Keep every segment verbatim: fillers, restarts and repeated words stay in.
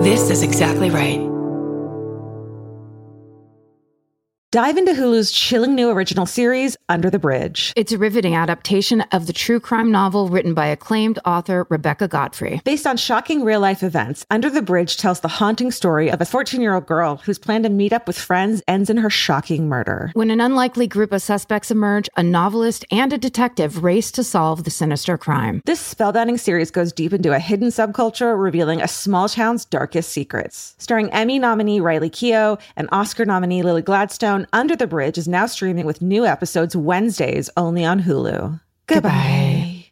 This is Exactly Right. Dive into Hulu's chilling new original series, Under the Bridge. It's a riveting adaptation of the true crime novel written by acclaimed author Rebecca Godfrey. Based on shocking real-life events, Under the Bridge tells the haunting story of a fourteen-year-old girl whose plan to meet up with friends ends in her shocking murder. When an unlikely group of suspects emerge, a novelist and a detective race to solve the sinister crime. This spellbinding series goes deep into a hidden subculture, revealing a small town's darkest secrets. Starring Emmy nominee Riley Keough and Oscar nominee Lily Gladstone, Under the Bridge is now streaming with new episodes Wednesdays only on Hulu. Goodbye.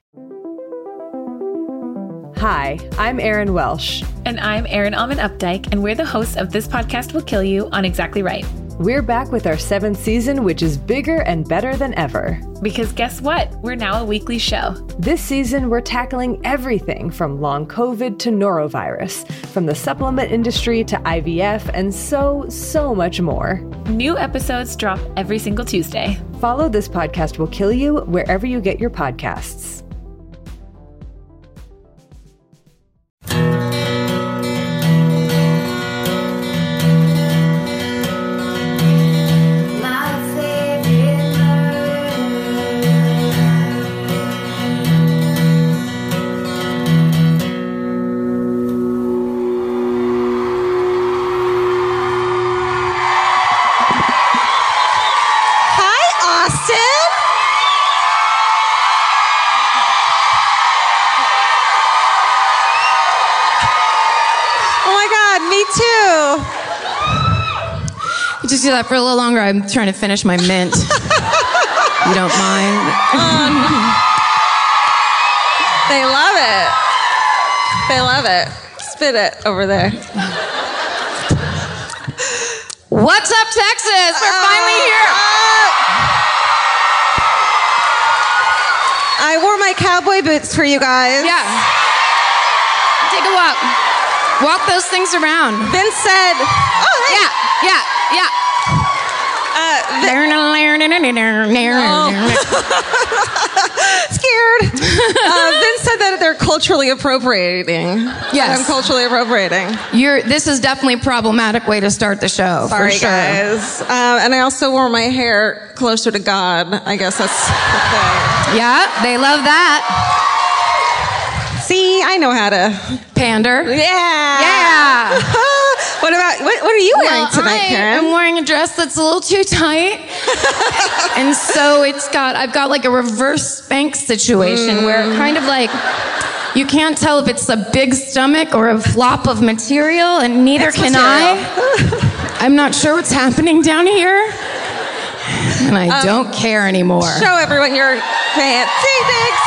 Hi, I'm Erin Welsh. And I'm Erin Alman Updike, and we're the hosts of This Podcast Will Kill You on Exactly Right. We're back with our seventh season, which is bigger and better than ever. Because guess what? We're now a weekly show. This season, we're tackling everything from long COVID to norovirus, from the supplement industry to I V F, and so, so much more. New episodes drop every single Tuesday. Follow This Podcast Will Kill You wherever you get your podcasts. Just do that for a little longer. I'm trying to finish my mint. You don't mind? Um, they love it. They love it. Spit it over there. What's up, Texas? We're uh, finally here. Uh, I wore my cowboy boots for you guys. Yeah. Take a walk. Walk those things around. Vince said, oh, hey. Yeah, yeah, yeah. Uh, Vin- no. Scared. Uh, Vince said that they're culturally appropriating. Yes. I'm culturally appropriating. You're, this is definitely a problematic way to start the show. Sorry, for sure. guys. Uh, and I also wore my hair closer to God. I guess that's the thing. Yeah, they love that. See, I know how to pander. Yeah. Yeah. What about, what, what are you well, wearing tonight, I Karen? I'm wearing a dress that's a little too tight. And so it's got, I've got like a reverse Spanx situation mm. where it kind of like, you can't tell if it's a big stomach or a flop of material, and neither it's can material. I. I'm not sure what's happening down here. And I um, don't care anymore. Show everyone your pants. See, thanks.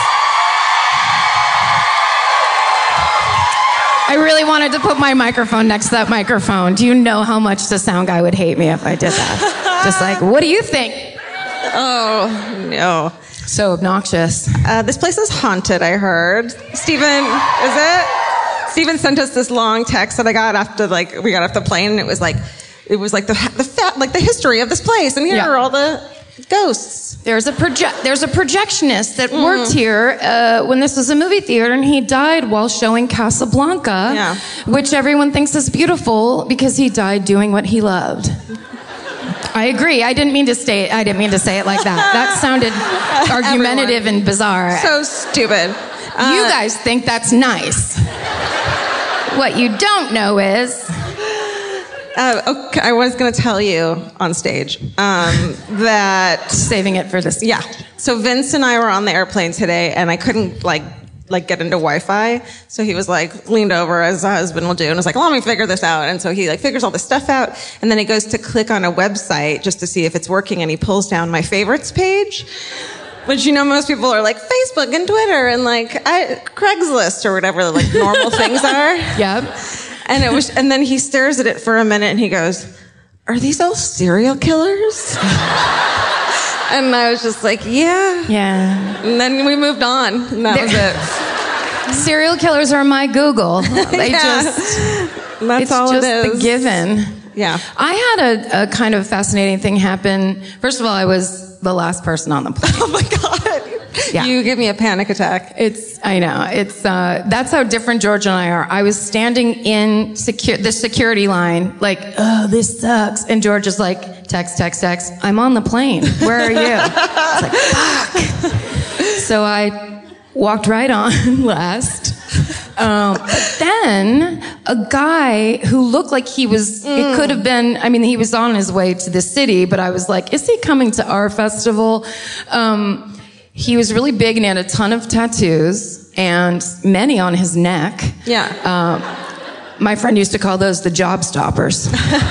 I really wanted to put my microphone next to that microphone. Do you know how much the sound guy would hate me if I did that? Just like, what do you think? Oh, no. So obnoxious. Uh, this place is haunted, I heard. Steven, is it? Steven sent us this long text that I got after, like, we got off the plane, and it was like, it was like the the fa- like the history of this place, and here yeah. are all the ghosts. There's a proje- There's a projectionist that mm. worked here uh, when this was a movie theater, and he died while showing Casablanca, yeah. which everyone thinks is beautiful because he died doing what he loved. I agree. I didn't mean to say. I didn't mean to say it like that. That sounded argumentative and bizarre. So stupid. Uh, you guys think that's nice. What you don't know is. Uh, okay, I was going to tell you on stage um, that saving it for this. Yeah. So Vince and I were on the airplane today, and I couldn't like like get into Wi-Fi. So he was like leaned over, as a husband will do, and was like, "Let me figure this out." And so he like figures all this stuff out, and then he goes to click on a website just to see if it's working, and he pulls down my favorites page. Which, you know, most people are like Facebook and Twitter and like I, Craigslist or whatever like normal things are. Yep. And it was, and then he stares at it for a minute and he goes, "Are these all serial killers?" And I was just like, "Yeah." Yeah. And then we moved on. And that was it. Serial killers are my Google. They yeah. just, That's it's all just it is. the given. Yeah. I had a, a kind of fascinating thing happen. First of all, I was the last person on the plane. Oh my God. Yeah. You give me a panic attack. It's, I know, it's, uh, that's how different George and I are. I was standing in secu- the security line, like, oh, this sucks. And George is like, text, text, text, I'm on the plane. Where are you? It's like, fuck. So I walked right on last. Um, but then a guy who looked like he was, mm. it could have been, I mean, he was on his way to the city, but I was like, is he coming to our festival? Um, he was really big and he had a ton of tattoos and many on his neck. Yeah. Um, my friend used to call those the job stoppers.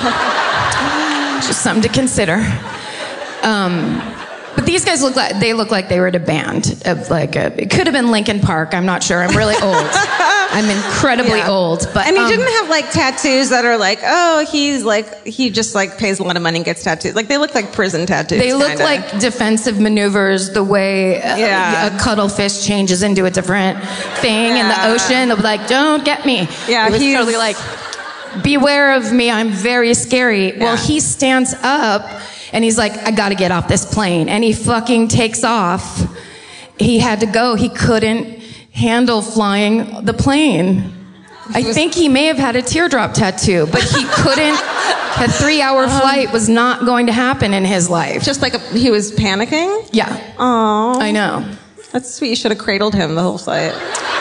Just something to consider. Um, But these guys look like they look like they were in a band of like a, it could have been Linkin Park. I'm not sure. I'm really old. I'm incredibly yeah. old. But and he um, didn't have like tattoos that are like, oh, he's like he just like pays a lot of money and gets tattoos. Like they look like prison tattoos. They look kinda. like defensive maneuvers. The way yeah. a, a cuttlefish changes into a different thing yeah. in the ocean. They'll be like, don't get me. Yeah, it was he's totally like, beware of me. I'm very scary. Yeah. Well, he stands up. And he's like, I gotta get off this plane. And he fucking takes off. He had to go. He couldn't handle flying the plane. I think he may have had a teardrop tattoo, but he couldn't. A three-hour flight was not going to happen in his life. Just like a, he was panicking? Yeah. Oh, I know. That's sweet. You should have cradled him the whole flight.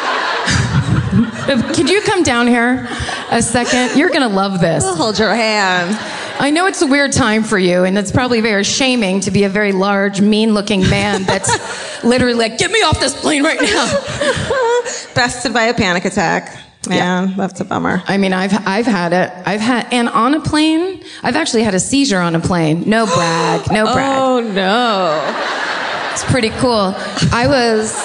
Could you come down here a second? You're gonna love this. I'll hold your hand. I know it's a weird time for you, and it's probably very shaming to be a very large, mean-looking man that's literally like, get me off this plane right now. Bested by a panic attack. Man, Yeah. that's a bummer. I mean, I've I've had it. I've had, and on a plane, I've actually had a seizure on a plane. No brag, no brag. Oh, no. It's pretty cool. I was...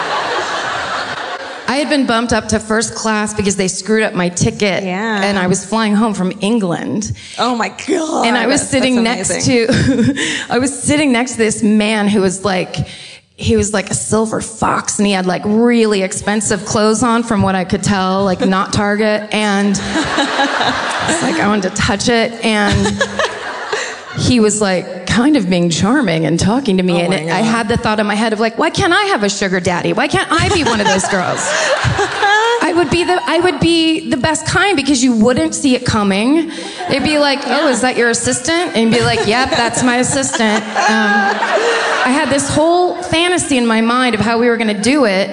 I had been bumped up to first class because they screwed up my ticket. Yeah. And I was flying home from England. Oh, my God. And I was That's sitting next amazing. to, I was sitting next to this man who was like, he was like a silver fox and he had like really expensive clothes on from what I could tell, like not Target. And it's like, I wanted to touch it. And he was like kind of being charming and talking to me. Oh and it, God. I had the thought in my head of like, why can't I have a sugar daddy? Why can't I be one of those girls? I would be the I would be the best kind because you wouldn't see it coming. They'd be like, "Oh, is that your assistant?" And you'd be like, "Yep, that's my assistant." Um, I had this whole fantasy in my mind of how we were going to do it,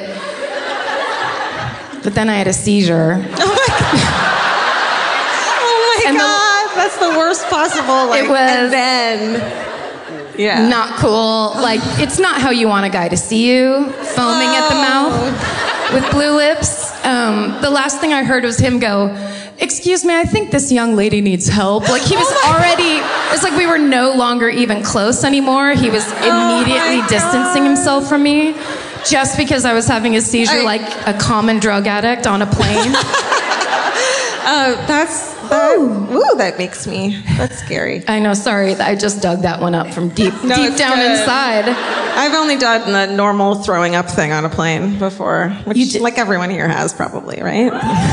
but then I had a seizure. Oh my God. Oh my And the- God. That's the worst possible. Like, It was- And then, yeah. Not cool. Like, it's not how you want a guy to see you, foaming at the mouth with blue lips. Um, the last thing I heard was him go, "Excuse me, I think this young lady needs help." Like, he was Oh already, it's like we were no longer even close anymore. He was immediately Oh my distancing God. himself from me just because I was having a seizure I- like a common drug addict on a plane. Uh, that's, that, ooh, that makes me, that's scary. I know, sorry, I just dug that one up from deep, No, deep it's down good. inside. I've only done the normal throwing up thing on a plane before, which You did- like everyone here has probably, right?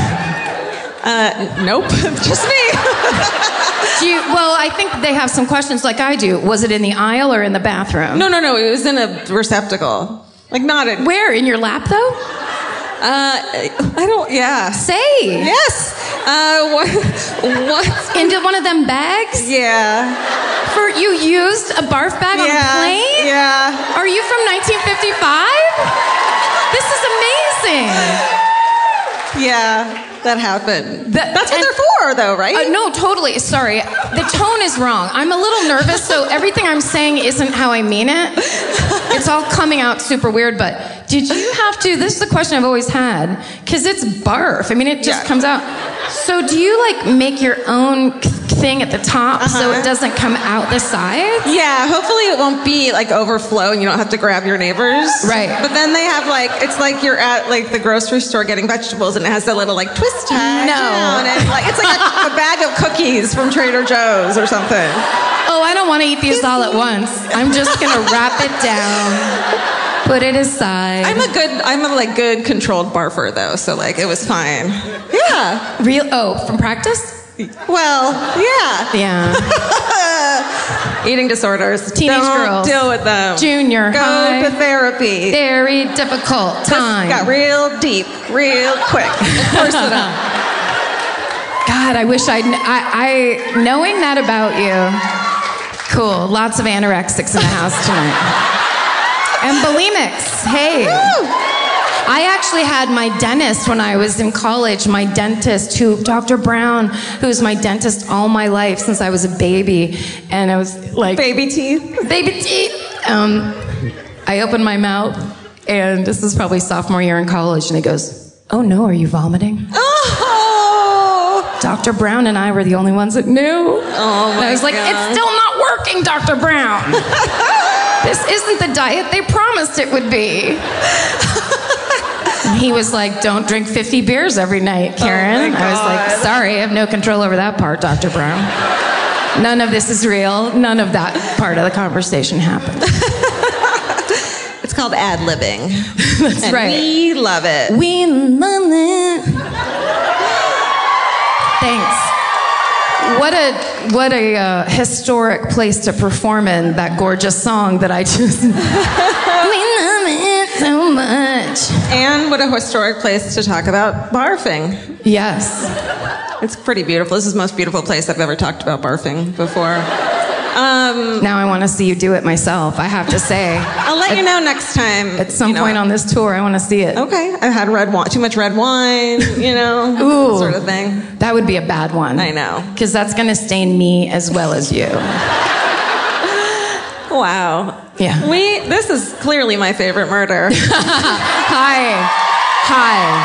Uh, nope, just me. Do you, well, I think they have some questions like I do. Was it in the aisle or in the bathroom? No, no, no, it was in a receptacle. Like not a, Where? In your lap, though? uh, I don't, yeah. Say. Yes. Uh, what, what? Into one of them bags? Yeah. For you used a barf bag on Yeah. a plane? Yeah. Are you from nineteen fifty-five? This is amazing. Yeah. That happened. That- That's what and- they're for, though, right? Uh, no, totally. Sorry. The tone is wrong. I'm a little nervous, so everything I'm saying isn't how I mean it. It's all coming out super weird, but did you have to, this is the question I've always had, because it's barf. I mean, it just Yeah. comes out. So do you, like, make your own thing at the top so Uh-huh. it doesn't come out the sides? Yeah, hopefully it won't be like overflow and you don't have to grab your neighbors. Right. But then they have like, it's like you're at like the grocery store getting vegetables and it has that little like twist tie No. down and like, it's like a, a bag of cookies from Trader Joe's or something. Oh, I don't want to eat these all at once. I'm just going to wrap it down, put it aside. I'm a good, I'm a like good controlled barfer though, so like it was fine. Yeah. Real, oh, from practice? Well, yeah. Yeah. Eating disorders. Teenage Don't girls. deal with them. Junior Go high. to therapy. Very difficult time. This got real deep, real quick. Of course it does. God, I wish I'd, I, I, knowing that about you, cool. Lots of anorexics in the house tonight. And bulimics, hey. I actually had my dentist when I was in college, my dentist, who, Doctor Brown, who's my dentist all my life since I was a baby. And I was like... Baby teeth. Baby teeth. Um, I opened my mouth, and this is probably sophomore year in college, and he goes, "Oh no, are you vomiting?" Oh! Doctor Brown and I were the only ones that knew. Oh my and I was like, God. "It's still not working, Doctor Brown. This isn't the diet they promised it would be." And he was like, "Don't drink fifty beers every night, Karen." Oh my I was like, God. "Sorry, I have no control over that part, Doctor Brown. None of this is real. None of that part of the conversation happened." It's called ad-libbing. That's and right. we love it. We love it. Thanks. What a what a uh, historic place to perform in, that gorgeous song that I just. We love it so much. And what a historic place to talk about barfing. Yes. It's pretty beautiful. This is the most beautiful place I've ever talked about barfing before. Um, Now I want to see you do it myself, I have to say. I'll let at, you know next time. At some you know. point on this tour, I want to see it. Okay, I've had red wine, too much red wine, you know, Ooh. that sort of thing. That would be a bad one. I know. Because that's going to stain me as well as you. Wow. Yeah. We. This is clearly my favorite murder. Hi. Hi.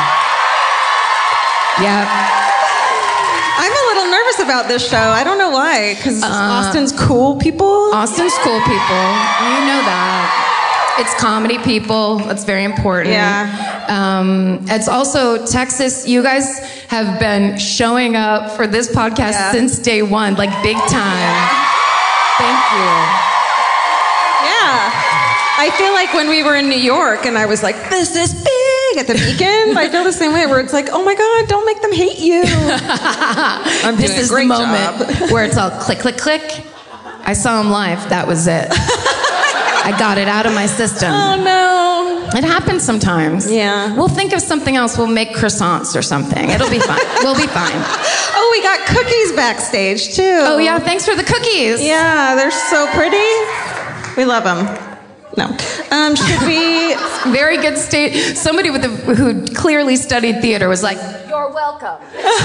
Yep. I'm a little nervous about this show. I don't know why, because Uh, Austin's cool people. Austin's cool people. You know that. It's comedy people. That's very important. Yeah. Um, it's also Texas. You guys have been showing up for this podcast Yeah. since day one, like big time. Thank you. Yeah. I feel like when we were in New York and I was like, this is big at the Beacon, I feel the same way where it's like, oh my God, don't make them hate you. I'm This doing is a great the moment job. where it's all click, click, click. I saw him live. That was it. I got it out of my system. Oh no. It happens sometimes. Yeah. We'll think of something else. We'll make croissants or something. It'll be fine. We'll be fine. Oh, we got cookies backstage too. Oh, yeah. Thanks for the cookies. Yeah, they're so pretty. We love them. No. Um, should we? Very good state. Somebody with the, who clearly studied theater was like, "You're welcome."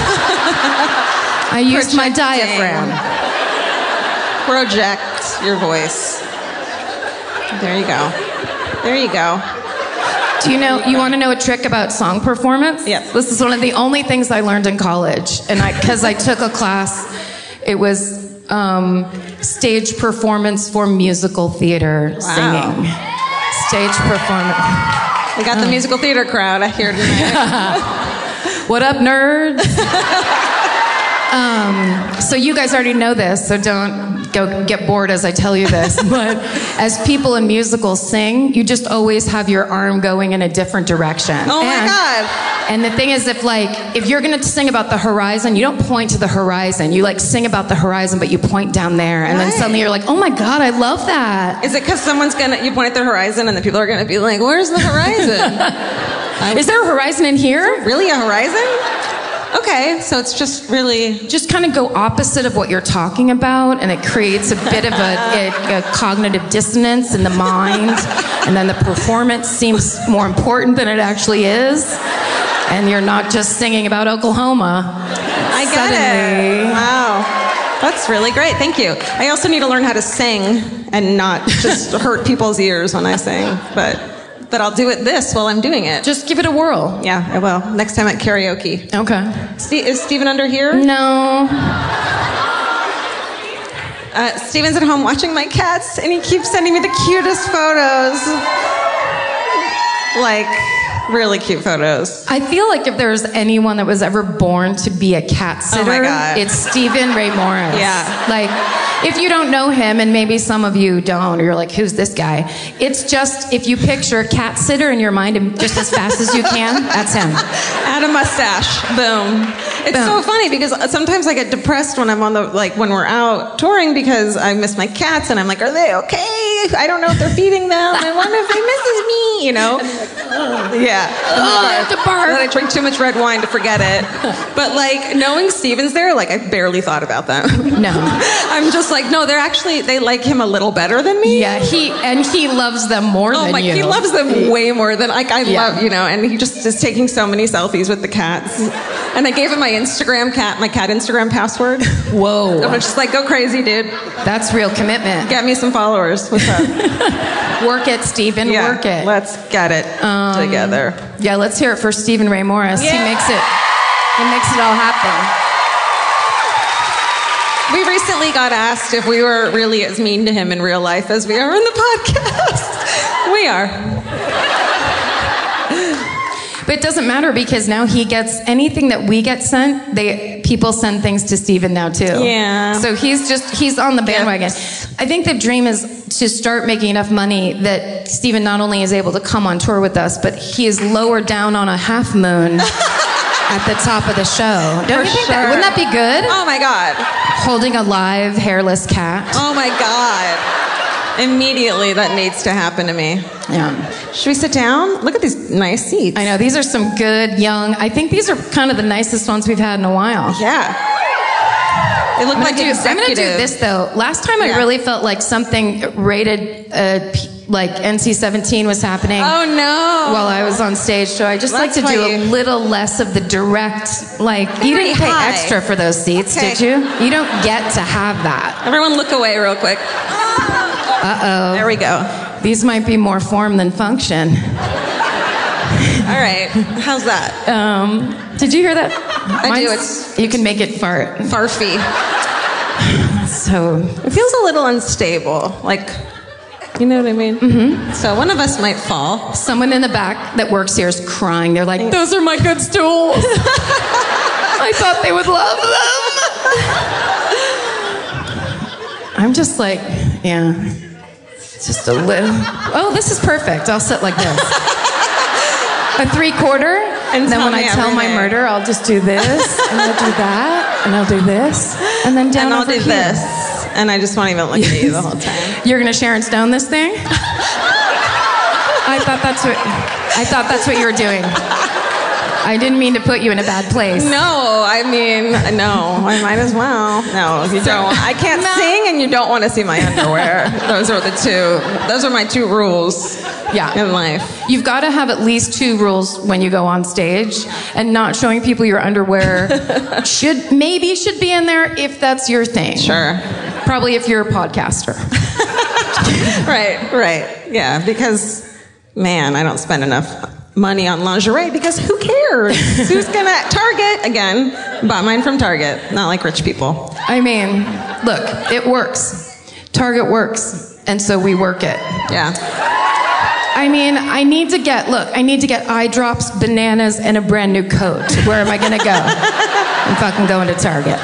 I used my Projecting. diaphragm. Project your voice. There you go. There you go. Do you know, you want to know a trick about song performance? Yes. This is one of the only things I learned in college. And I, because I took a class, it was um, stage performance for musical theater singing. Stage performance. We got the musical theater crowd here tonight. What up, nerds? um, so you guys already know this, so don't go get bored as I tell you this. But as people in musicals sing, you just always have your arm going in a different direction. Oh my And- God. And the thing is, if like, if you're gonna sing about the horizon, you don't point to the horizon. You like sing about the horizon, but you point down there. And then Right. suddenly you're like, oh my God, I love that. Is it because someone's gonna, you point at the horizon and the people are gonna be like, where's the horizon? Is there a horizon in here? Really a horizon? Okay, so it's just really. Just kind of go opposite of what you're talking about, and it creates a bit of a, a, a cognitive dissonance in the mind. And then the performance seems more important than it actually is. And you're not just singing about Oklahoma. I get Suddenly. it. Wow. That's really great. Thank you. I also need to learn how to sing and not just hurt people's ears when I sing. But but I'll do it this while I'm doing it. Just give it a whirl. Yeah, I will. Next time at karaoke. Okay. Ste- is Steven under here? No. Uh, Steven's at home watching my cats, and he keeps sending me the cutest photos. Like, Really cute photos. I feel like if there's anyone that was ever born to be a cat sitter, Oh my God. it's Stephen Ray Morris. Yeah. Like, if you don't know him, and maybe some of you don't, or you're like, who's this guy? It's just, if you picture cat sitter in your mind and just as fast as you can, that's him. Add a mustache. Boom. It's Boom. so funny because sometimes I get depressed when I'm on the, like, when we're out touring because I miss my cats and I'm like, are they okay? I don't know if they're feeding them. I wonder if they misses me, you know? Yeah. Oh, I have to barf. And then I drink too much red wine to forget it. But, like, knowing Steven's there, like, I barely thought about them. No. I'm just like, no, they're actually, they like him a little better than me. Yeah, he, and he loves them more Oh than my, you. he loves them way more than, like, I Yeah. love, you know, and he just is taking so many selfies with the cats. And I gave him my Instagram cat, my cat Instagram password. Whoa. I'm just like, go crazy, dude. That's real commitment. Get me some followers. What's up? Work it, Stephen, Yeah, work it. let's get it together. Yeah, let's hear it for Stephen Ray Morris. Yeah. He makes it, he makes it all happen. We recently got asked if we were really as mean to him in real life as we are in the podcast. We are. But it doesn't matter because now he gets anything that we get sent. They people send things to Stephen now too. Yeah. So he's just he's on the bandwagon. I think the dream is to start making enough money that Stephen not only is able to come on tour with us, but he is lowered down on a half moon at the top of the show. Don't For you think that? sure. Wouldn't that be good? Oh my God. Holding a live hairless cat. Oh my God. Immediately that needs to happen to me. Yeah. Should we sit down? Look at these nice seats. I know these are some good young. I think these are kind of the nicest ones we've had in a while. Yeah. They look I'm like gonna, do, I'm gonna do executive. this though. Last time I Yeah. really felt like something rated uh, p- like N C seventeen was happening Oh no. while I was on stage. So I just That's like to do why a you- little less of the direct. Like you Very didn't pay high. extra for those seats, Okay. did you? You don't get to have that. Everyone look away real quick. Uh oh. There we go. These might be more form than function. All right. How's that? Um, did you hear that? I do. Mine's- It's- you can make it fart. Farfy. So It feels a little unstable. Like, you know what I mean? Mm-hmm. So one of us might fall. someone in the back that works here is crying. They're like, "Those are my good stools. I thought they would love them." I'm just like, yeah, just a little. Oh, this is perfect. I'll sit like this. A three quarter, and then tell when I me tell my everything. murder, I'll just do this, and I'll do that, and I'll do this, and then down And I'll over do here. this. And I just won't even look at you the whole time. You're gonna Sharon Stone this thing? I thought that's what I thought that's what you were doing. I didn't mean to put you in a bad place. No, I mean, no. I might as well. No, you don't. I can't sing and you don't want to see my underwear. Those are the two. Those are my two rules Yeah. in life. You've got to have at least two rules when you go on stage, and not showing people your underwear should maybe should be in there if that's your thing. Sure. Probably if you're a podcaster. Right, right. Yeah, because, man, I don't spend enough money on lingerie because who cares? Who's gonna Target again? Bought mine from Target. Not like rich people. I mean, look, it works. Target works, and so we work it. Yeah. I mean, I need to get, look, I need to get eye drops, bananas, and a brand new coat. Where am I gonna go? I'm fucking going to Target.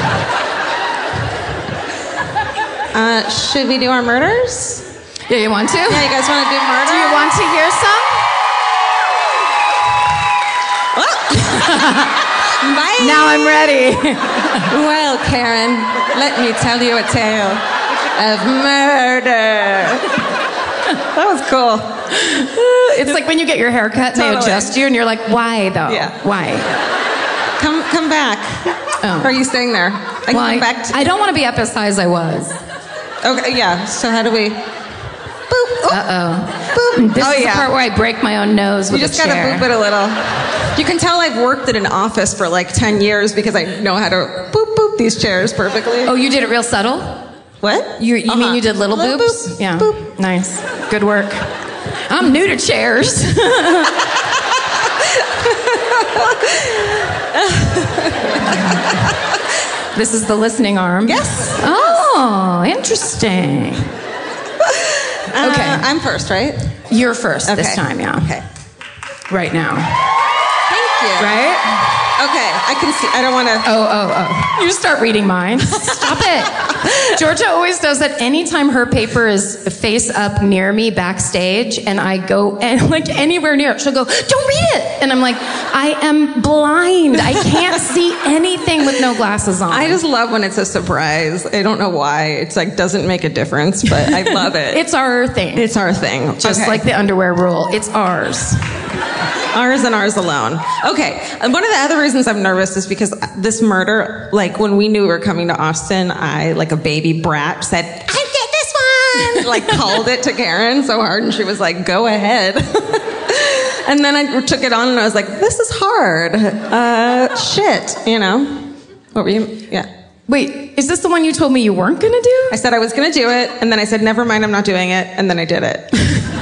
Uh, should we do our murders? Yeah, you want to? Yeah, you guys want to do murder? Do you want to hear some? Bye. Now I'm ready. Well, Karen, let me tell you a tale of murder. That was cool. It's like when you get your hair cut and they Totally. adjust you and you're like, why though? Yeah. Why? Come, come back. Oh. Or are you staying there? I can Why? come back to. I don't want to be up as high as I was. Okay, yeah. So how do we? Boop. Oh, Uh-oh. boop. This oh is yeah. the part where I break my own nose You with just a gotta chair. boop it a little. You can tell I've worked at an office for like ten years because I know how to boop boop these chairs perfectly. Oh, you did it real subtle? What? You, you Uh-huh. mean you did little, Little boops? boop, Yeah. boop. Nice. Good work. I'm new to chairs. This is the listening arm. Yes. Oh, interesting. Uh, Okay. I'm first, right? You're first this Okay. time, yeah. Okay. right now. Thank you. Right? Okay, I can see. I don't want to. Oh, oh, oh. You just start reading mine. Stop it. Georgia always does that anytime her paper is face up near me backstage and I go, and like anywhere near it, she'll go, don't read it. And I'm like, I am blind. I can't see anything with no glasses on. I just love when it's a surprise. I don't know why. It's like, doesn't make a difference, but I love it. It's our thing. It's our thing. Just okay. like the underwear rule. It's ours. Ours and ours alone. Okay. And one of the other reasons I'm nervous is because this murder, like when we knew we were coming to Austin, I, like a baby brat, said, I get this one! Like called it to Karen so hard, and she was like, go ahead. And then I took it on and I was like, this is hard. Uh, shit, you know? What were you? Yeah. Wait, is this the one you told me you weren't gonna do? I said I was gonna do it, and then I said, never mind, I'm not doing it, and then I did it.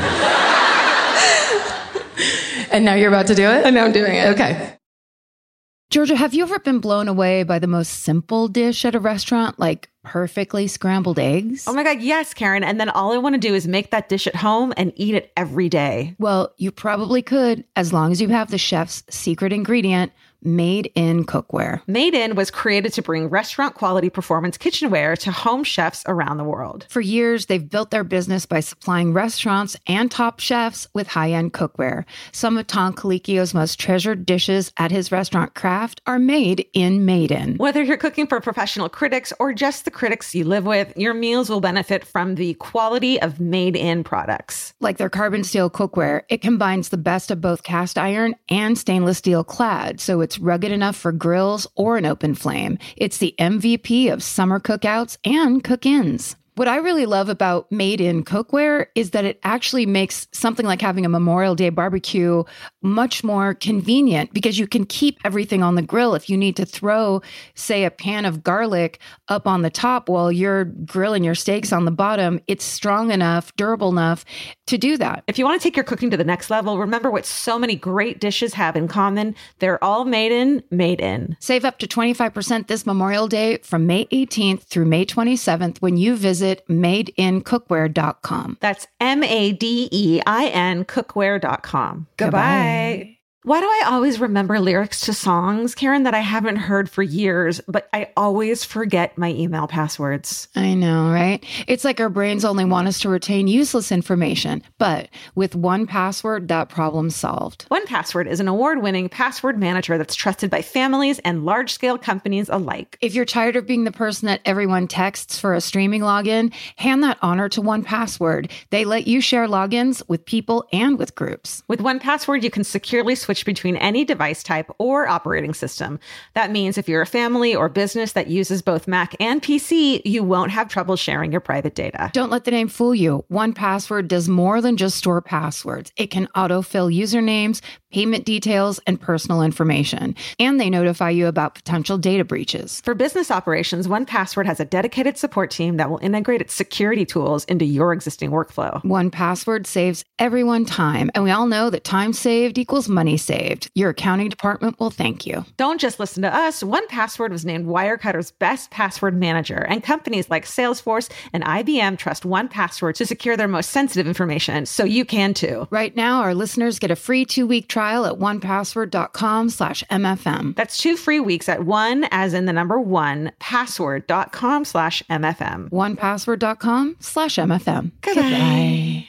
And now you're about to do it? And now I'm doing it. Okay. Georgia, have you ever been blown away by the most simple dish at a restaurant, like perfectly scrambled eggs? Oh my God, yes, Karen. And then all I want to do is make that dish at home and eat it every day. Well, you probably could, as long as you have the chef's secret ingredient, Made in Cookware. Made In was created to bring restaurant quality performance kitchenware to home chefs around the world. For years, they've built their business by supplying restaurants and top chefs with high-end cookware. Some of Tom Colicchio's most treasured dishes at his restaurant Craft are made in Made In. Whether you're cooking for professional critics or just the critics you live with, your meals will benefit from the quality of Made In products. Like their carbon steel cookware, it combines the best of both cast iron and stainless steel clad, so it's rugged enough for grills or an open flame. It's the M V P of summer cookouts and cook-ins. What I really love about Made in Cookware is that it actually makes something like having a Memorial Day barbecue much more convenient because you can keep everything on the grill. If you need to throw, say, a pan of garlic up on the top while you're grilling your steaks on the bottom, it's strong enough, durable enough to do that. If you want to take your cooking to the next level, remember what so many great dishes have in common. They're all made in, made in. Save up to twenty-five percent this Memorial Day from May eighteenth through May twenty-seventh when you visit made in cookware dot com. That's M A D E I N cookware dot com. Goodbye. Goodbye. Why do I always remember lyrics to songs, Karen, that I haven't heard for years, but I always forget my email passwords? I know, right? It's like our brains only want us to retain useless information. But with one Password, that problem's solved. one Password is an award-winning password manager that's trusted by families and large-scale companies alike. If you're tired of being the person that everyone texts for a streaming login, hand that honor to one Password. They let you share logins with people and with groups. With one Password, you can securely switch between any device type or operating system. That means if you're a family or business that uses both Mac and P C, you won't have trouble sharing your private data. Don't let the name fool you. one Password does more than just store passwords. It can autofill usernames, payment details, and personal information. And they notify you about potential data breaches. For business operations, one Password has a dedicated support team that will integrate its security tools into your existing workflow. one Password saves everyone time, and we all know that time saved equals money saved. Your accounting department will thank you. Don't just listen to us. one Password was named Wirecutter's best password manager, and companies like Salesforce and I B M trust one Password to secure their most sensitive information, so you can too. Right now, our listeners get a free two-week trial at one password dot com slash M F M. That's two free weeks at one, as in the number one, password dot com slash M F M. one password dot com slash M F M. Goodbye.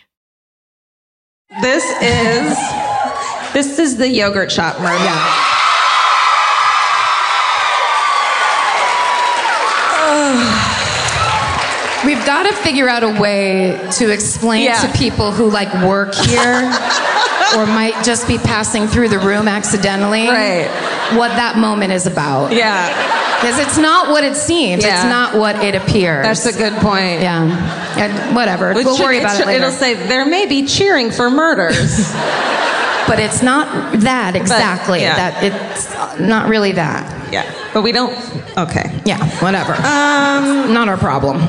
This is this is the yogurt shop murder. Yeah. We've got to figure out a way to explain Yeah. to people who like work here or might just be passing through the room accidentally Right. what that moment is about. Yeah, Because it's not what it seems. Yeah. It's not what it appears. that's a good point. Yeah. And whatever. It we'll should- worry about should- it later. It'll say there may be cheering for murders. But it's not that exactly. yeah. That it's not really that. Yeah, but we don't. Okay. Yeah, whatever. Um. Not our problem.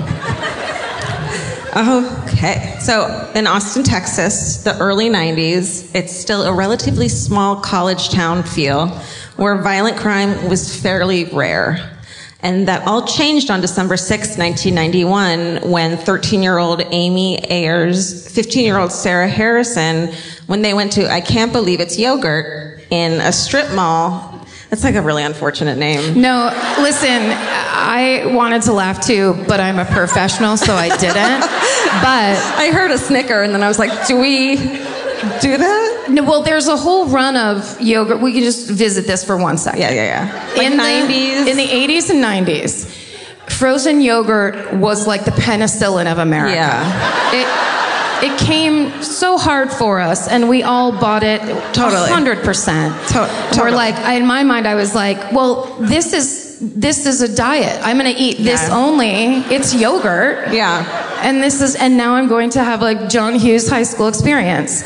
Okay. So in Austin, Texas, the early nineties, it's still a relatively small college town feel where violent crime was fairly rare. And that all changed on December sixth, nineteen ninety-one, when thirteen-year-old Amy Ayers, fifteen-year-old Sarah Harrison, when they went to I Can't Believe It's Yogurt in a strip mall. That's like a really unfortunate name. No, listen, I wanted to laugh too, but I'm a professional, so I didn't. But I heard a snicker, and then I was like, do we do that? no, well, there's a whole run of yogurt. We can just visit this for one second. Yeah, yeah, yeah. Like in nineties? The, in the eighties and nineties, frozen yogurt was like the penicillin of America. Yeah. It, It came so hard for us, and we all bought it Totally. one hundred percent. To- totally. We're like, I, in my mind, I was like, well, this is this is a diet. I'm going to eat this Yeah. only. It's yogurt. Yeah. And this is, and now I'm going to have like John Hughes high school experience.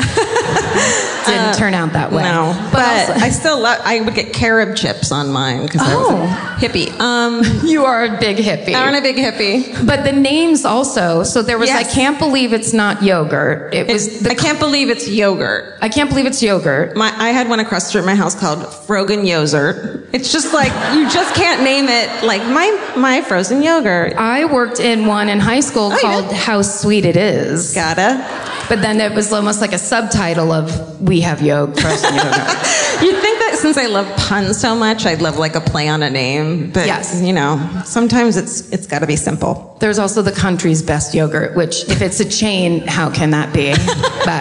Didn't turn out that way. No, But, but, also- I still love. I would get carob chips on mine because I was Oh. a hippie. Um, you are a big hippie. I'm a big hippie. But the names also. So there was, Yes. I can't believe it's not yogurt. It was. It's, The, I can't believe it's yogurt. I can't believe it's yogurt. My, I had one across the street from my house called Frogan Yozert. It's just like you just can't name it like my my frozen yogurt. I worked in one in high school Oh, you called did? How Sweet It Is. Gotta. But then it was almost like a subtitle of We Have Yogurt, frozen yogurt. You'd think that since I love puns so much, I'd love like a play on a name. But Yes. you know, sometimes it's it's got to be simple. There's also the country's best yogurt, which if it's a chain, how can that be? But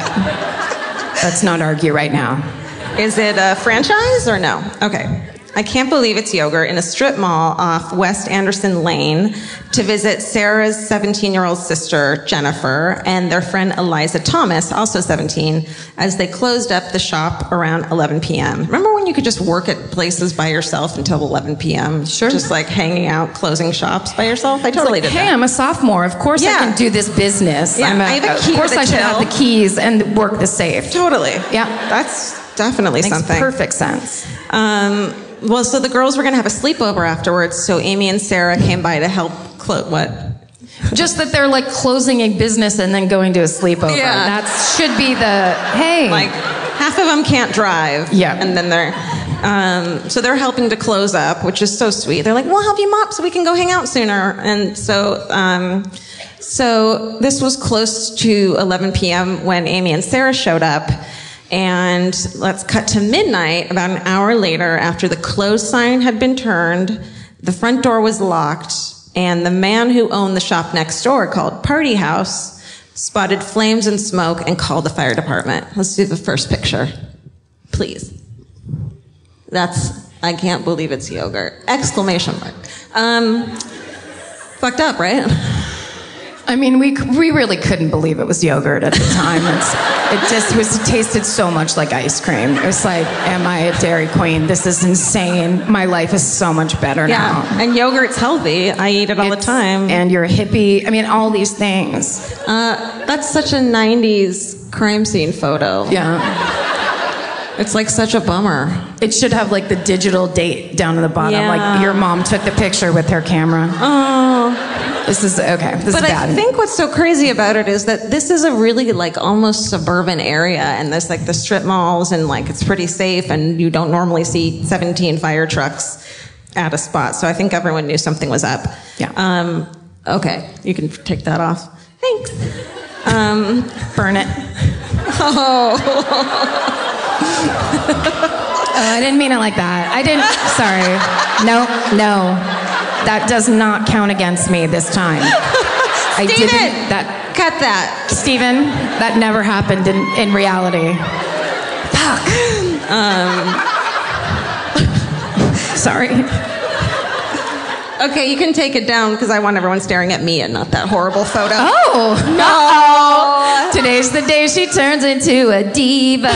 let's not argue right now. Is it a franchise or no? Okay. I Can't Believe It's Yogurt in a strip mall off West Anderson Lane to visit Sarah's seventeen-year-old sister, Jennifer, and their friend Eliza Thomas, also seventeen, as they closed up the shop around eleven p.m. Remember when you could just work at places by yourself until eleven p.m.? Sure. Just like hanging out, closing shops by yourself? I totally did Hey, that. I'm a sophomore. Of course I Yeah. can do this business. Yeah, I'm a, I have a key of course to the I should have till. the keys and work the safe. Totally. Yeah. That's definitely Makes something. perfect sense. Um, well, so the girls were going to have a sleepover afterwards, so Amy and Sarah came by to help close. What? Just that they're like closing a business and then going to a sleepover. Yeah. That should be the, hey. Like, half of them can't drive. Yeah. And then they're, um, so they're helping to close up, which is so sweet. They're like, we'll help you mop so we can go hang out sooner. And so, um, so this was close to eleven p.m. when Amy and Sarah showed up. And let's cut to midnight, about an hour later, after the close sign had been turned, the front door was locked, and the man who owned the shop next door, called Party House, spotted flames and smoke and called the fire department. Let's do the first picture, please. That's, I can't believe it's yogurt. Exclamation mark. Um, fucked up, right? I mean, we we really couldn't believe it was yogurt at the time. It's, it just was it tasted so much like ice cream. It was like, am I a Dairy Queen? This is insane. My life is so much better Yeah, now. and yogurt's healthy. I eat it all the It's- time. And you're a hippie. I mean, all these things. Uh, that's such a nineties crime scene photo. Yeah. It's like such a bummer. It should have like the digital date down at the bottom. Yeah. Like your mom took the picture with her camera. Oh. This is okay. This But is I bad. think what's so crazy about it is that this is a really like almost suburban area, and there's like the strip malls, and like it's pretty safe, and you don't normally see seventeen fire trucks at a spot. So I think everyone knew something was up. Yeah. Um, okay, you can take that off. Thanks. Um, Burn it. oh. Oh, I didn't mean it like that. I didn't. Sorry. No, no. That does not count against me this time. I Steven! didn't. That Cut that. Steven, that never happened in, in reality. Fuck. Um. Sorry. Okay, you can take it down because I want everyone staring at me and not that horrible photo. Oh no! Today's the day she turns into a diva.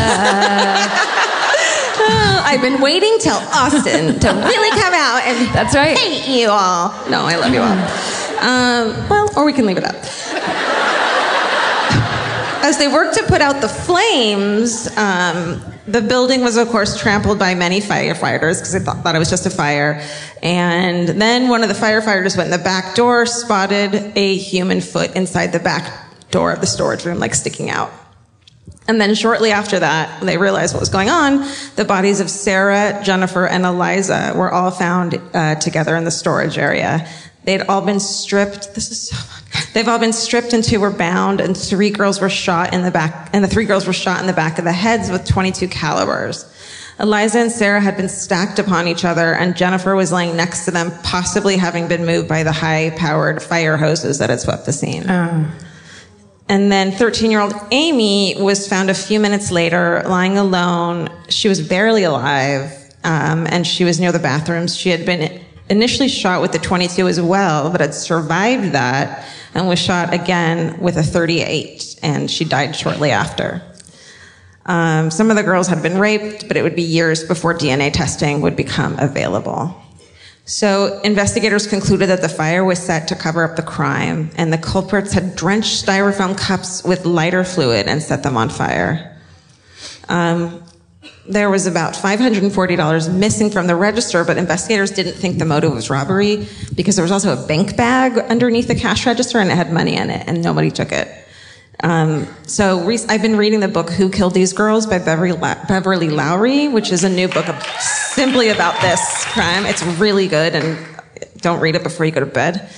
I've been waiting till Austin to really come out and That's right. hate you all. No, I love you all. Um, well, or we can leave it up. As they worked to put out the flames, um, the building was, of course, trampled by many firefighters because they thought, thought it was just a fire. And then one of the firefighters went in the back door, spotted a human foot inside the back door of the storage room, like sticking out. And then shortly after that, they realized what was going on. The bodies of Sarah, Jennifer, and Eliza were all found uh, together in the storage area. They'd all been stripped. This is so fun. They've all been stripped and two were bound, and three girls were shot in the back, and the three girls were shot in the back of the heads with twenty-two calibers. Eliza and Sarah had been stacked upon each other, and Jennifer was laying next to them, possibly having been moved by the high-powered fire hoses that had swept the scene. Oh. And then thirteen-year-old Amy was found a few minutes later, lying alone. She was barely alive, um, and she was near the bathrooms. She had been initially shot with the twenty-two as well, but had survived that and was shot again with a thirty-eight, and she died shortly after. Um, some of the girls had been raped, but it would be years before D N A testing would become available. So investigators concluded that the fire was set to cover up the crime, and the culprits had drenched styrofoam cups with lighter fluid and set them on fire. Um, there was about five hundred forty dollars missing from the register, but investigators didn't think the motive was robbery because there was also a bank bag underneath the cash register and it had money in it, and nobody took it. Um, so re- I've been reading the book Who Killed These Girls by Beverly, La- Beverly Lowry, which is a new book of simply about this crime. It's really good, and don't read it before you go to bed.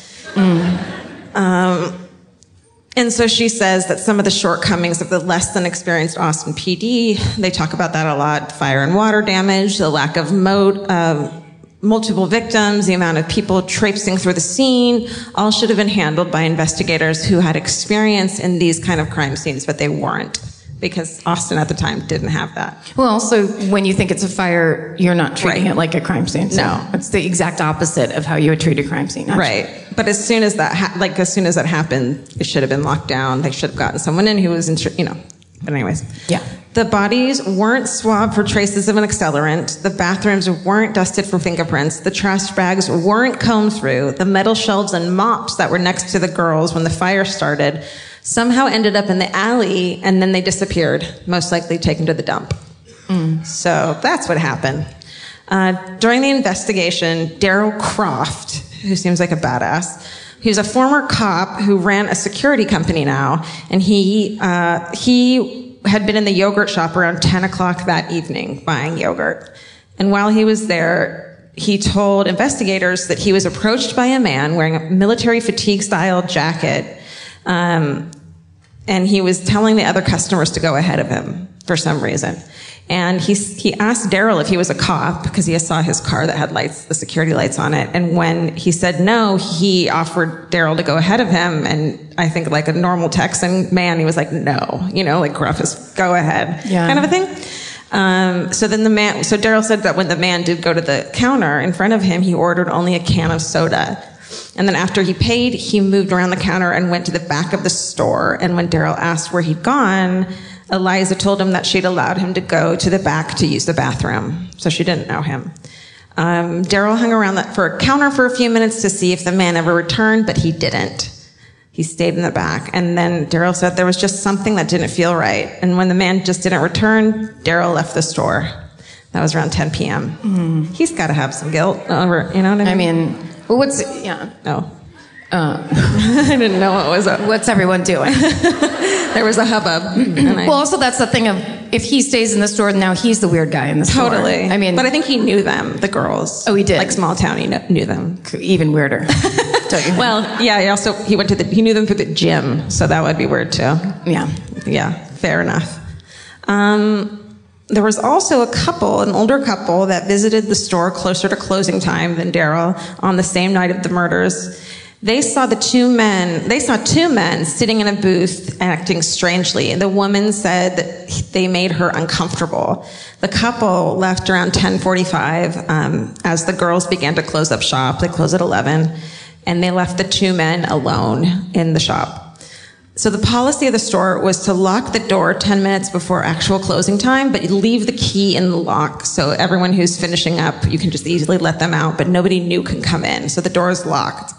Mm. Um, and so she says that some of the shortcomings of the less than experienced Austin P D, they talk about that a lot, fire and water damage, the lack of mode, um, multiple victims, the amount of people traipsing through the scene, all should have been handled by investigators who had experience in these kind of crime scenes, but they weren't, because Austin at the time didn't have that. Well, also, when you think it's a fire, you're not treating Right. it like a crime scene. So No. it's the exact opposite of how you would treat a crime scene. Actually. Right. But as soon as that, ha- like, as soon as that happened, it should have been locked down. They should have gotten someone in who was, in, you know. But anyways. Yeah. The bodies weren't swabbed for traces of an accelerant. The bathrooms weren't dusted for fingerprints. The trash bags weren't combed through. The metal shelves and mops that were next to the girls when the fire started somehow ended up in the alley, and then they disappeared, most likely taken to the dump. Mm. So that's what happened. Uh, during the investigation, Daryl Croft, who seems like a badass, he was a former cop who ran a security company now, and he uh, he had been in the yogurt shop around ten o'clock that evening buying yogurt. And while he was there, he told investigators that he was approached by a man wearing a military fatigue-style jacket, um, and he was telling the other customers to go ahead of him for some reason. And he he asked Daryl if he was a cop because he saw his car that had lights, the security lights on it. And when he said no, he offered Daryl to go ahead of him. And I think like a normal Texan man, he was like, no, you know, like gruff as go ahead, yeah. kind of a thing. Um, so then the man, so Daryl said that when the man did go to the counter in front of him, he ordered only a can of soda. And then after he paid, he moved around the counter and went to the back of the store. And when Daryl asked where he'd gone, Eliza told him that she'd allowed him to go to the back to use the bathroom. So she didn't know him. Um, Daryl hung around the, for a counter for a few minutes to see if the man ever returned, but he didn't. He stayed in the back. And then Daryl said there was just something that didn't feel right. And when the man just didn't return, Daryl left the store. That was around ten p.m. Mm. He's got to have some guilt over, you know what I mean? I mean, well, what's, yeah. No. Uh, I didn't know what was up. What's everyone doing? There was a hubbub. And I, well, also that's the thing of if he stays in the store, now he's the weird guy in the store. Totally. I mean, but I think he knew them, the girls. Oh, he did. Like small town, he kn- knew them. Even weirder. Well, yeah. He also he went to the he knew them through the gym, so that would be weird too. Yeah. Yeah. Fair enough. Um, there was also a couple, an older couple, that visited the store closer to closing time than Daryl on the same night of the murders. They saw the two men, they saw two men sitting in a booth acting strangely. The woman said that they made her uncomfortable. The couple left around ten forty-five um, as the girls began to close up shop. They closed at eleven, and they left the two men alone in the shop. So the policy of the store was to lock the door ten minutes before actual closing time, but you leave the key in the lock. So everyone who's finishing up, you can just easily let them out, but nobody new can come in. So the door is locked.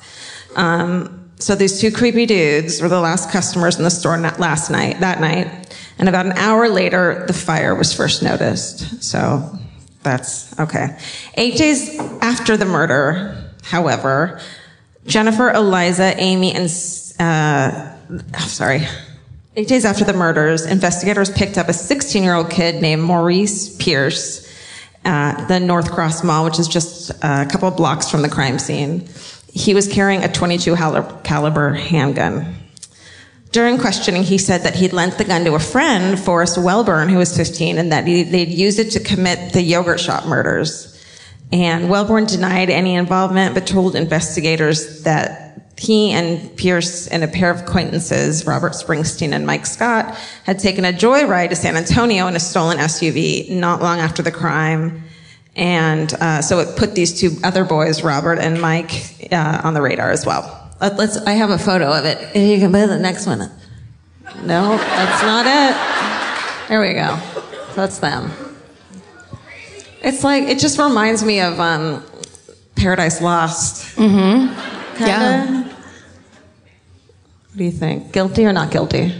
Um, so these two creepy dudes were the last customers in the store last night, that night. And about an hour later, the fire was first noticed. So that's okay. Eight days after the murder, however, Jennifer, Eliza, Amy, and, uh, sorry, Eight days after the murders, investigators picked up a sixteen-year-old kid named Maurice Pierce at the North Cross Mall, which is just a couple of blocks from the crime scene. He was carrying a twenty-two caliber handgun. During questioning, he said that he'd lent the gun to a friend, Forrest Wellborn, who was fifteen, and that he, they'd used it to commit the yogurt shop murders. And Wellborn denied any involvement, but told investigators that he and Pierce and a pair of acquaintances, Robert Springsteen and Mike Scott, had taken a joyride to San Antonio in a stolen S U V not long after the crime. And uh, so it put these two other boys, Robert and Mike, uh, on the radar as well. Let, let's. I have a photo of it. If you can put the next one. No, that's not it. There we go. That's them. It's like, it just reminds me of um, Paradise Lost. Mm-hmm. Kinda. Yeah. What do you think? Guilty or not guilty?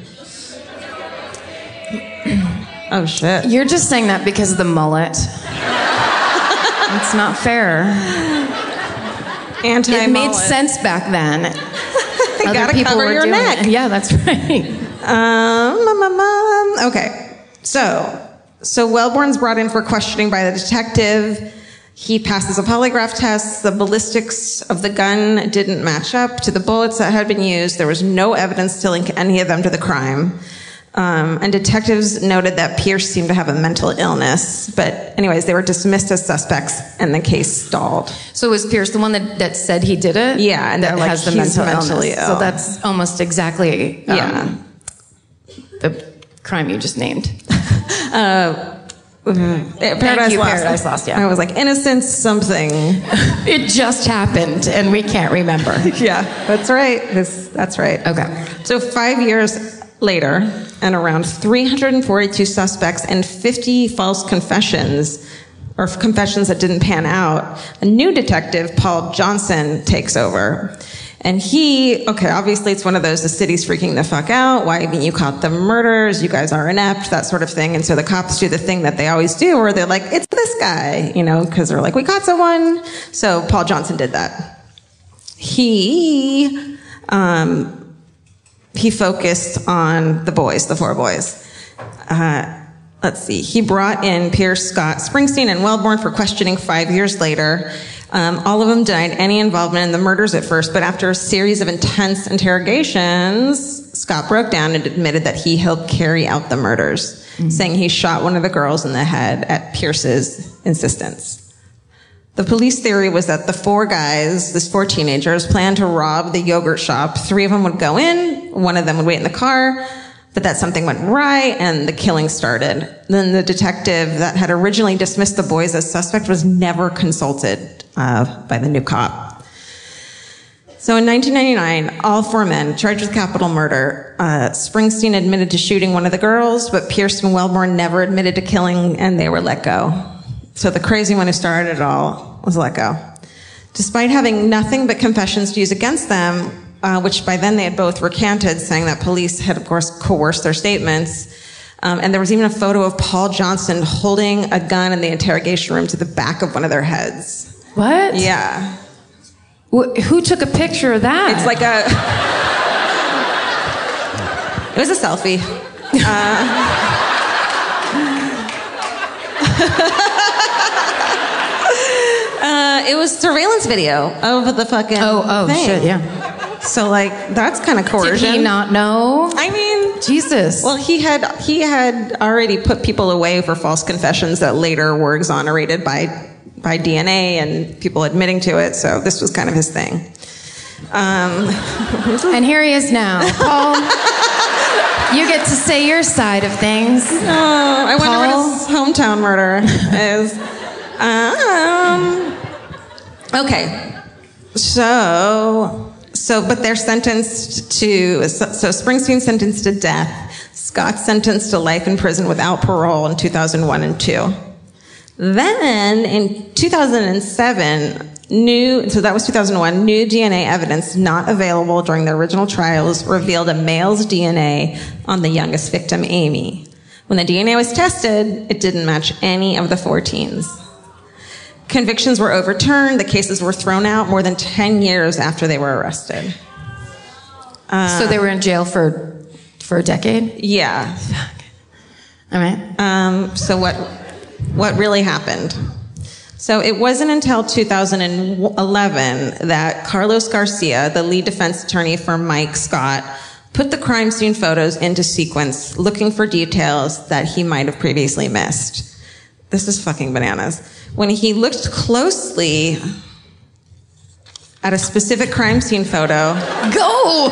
Oh, shit. You're just saying that because of the mullet. It's not fair. Anti-mullet. It made sense back then. You Other gotta people cover were your doing neck. it. Yeah, that's right. Um, um, um, um, okay. So, so Wellborn's brought in for questioning by the detective. He passes a polygraph test. The ballistics of the gun didn't match up to the bullets that had been used. There was no evidence to link any of them to the crime. Um, and detectives noted that Pierce seemed to have a mental illness. But anyways, they were dismissed as suspects and the case stalled. So was Pierce the one that, that said he did it? Yeah, and that they're like, has the he's mental mentally illness. ill. So that's almost exactly um, Yeah. the crime you just named. Uh, Mm-hmm. Paradise Thank you, Lost. Paradise Lost, yeah. I was like, innocence something. It just happened, and we can't remember. Yeah, that's right. This, that's right. Okay. So five years later, and around three hundred forty-two suspects and fifty false confessions, or confessions that didn't pan out, a new detective, Paul Johnson, takes over. And he, okay, obviously it's one of those, the city's freaking the fuck out. Why haven't you caught the murders? You guys are inept, that sort of thing. And so the cops do the thing that they always do, where they're like, it's this guy, you know, because they're like, we caught someone. So Paul Johnson did that. He, um, he focused on the boys, the four boys. Uh, let's see. He brought in Pierce, Scott, Springsteen, and Wellborn for questioning five years later. Um, all of them denied any involvement in the murders at first, but after a series of intense interrogations, Scott broke down and admitted that he helped carry out the murders, mm-hmm. saying he shot one of the girls in the head at Pierce's insistence. The police theory was that the four guys, these four teenagers, planned to rob the yogurt shop. Three of them would go in, one of them would wait in the car, but that something went right and the killing started. Then the detective that had originally dismissed the boys as suspect was never consulted uh, by the new cop. So in nineteen ninety-nine, all four men charged with capital murder. Uh, Springsteen admitted to shooting one of the girls, but Pierce and Wellborn never admitted to killing, and they were let go. So the crazy one who started it all was let go. Despite having nothing but confessions to use against them, Uh, which by then they had both recanted, saying that police had, of course, coerced their statements. Um, and there was even a photo of Paul Johnson holding a gun in the interrogation room to the back of one of their heads. What? Yeah. Wh- who took a picture of that? It's like a... It was a selfie. Uh... uh, it was surveillance video of the fucking Oh, oh, thing. shit, yeah. So, like, that's kind of coercion. Did he not know? I mean, Jesus. well, he had he had already put people away for false confessions that later were exonerated by by D N A and people admitting to it. So this was kind of his thing. Um, and here he is now, Paul. You get to say your side of things. Oh, I wonder Paul? what his hometown murder is. Um, okay, so. So, but they're sentenced to, so, so Springsteen sentenced to death, Scott sentenced to life in prison without parole in two thousand one and two. Then, in two thousand seven, new, so that was two thousand one, new D N A evidence not available during the original trials revealed a male's D N A on the youngest victim, Amy. When the D N A was tested, it didn't match any of the four teens. Convictions were overturned. The cases were thrown out more than ten years after they were arrested. Uh, so they were in jail for for a decade? Yeah. All right. Um, so what what really happened? So it wasn't until two thousand eleven that Carlos Garcia, the lead defense attorney for Mike Scott, put the crime scene photos into sequence, looking for details that he might have previously missed. This is fucking bananas. When he looked closely at a specific crime scene photo... Go!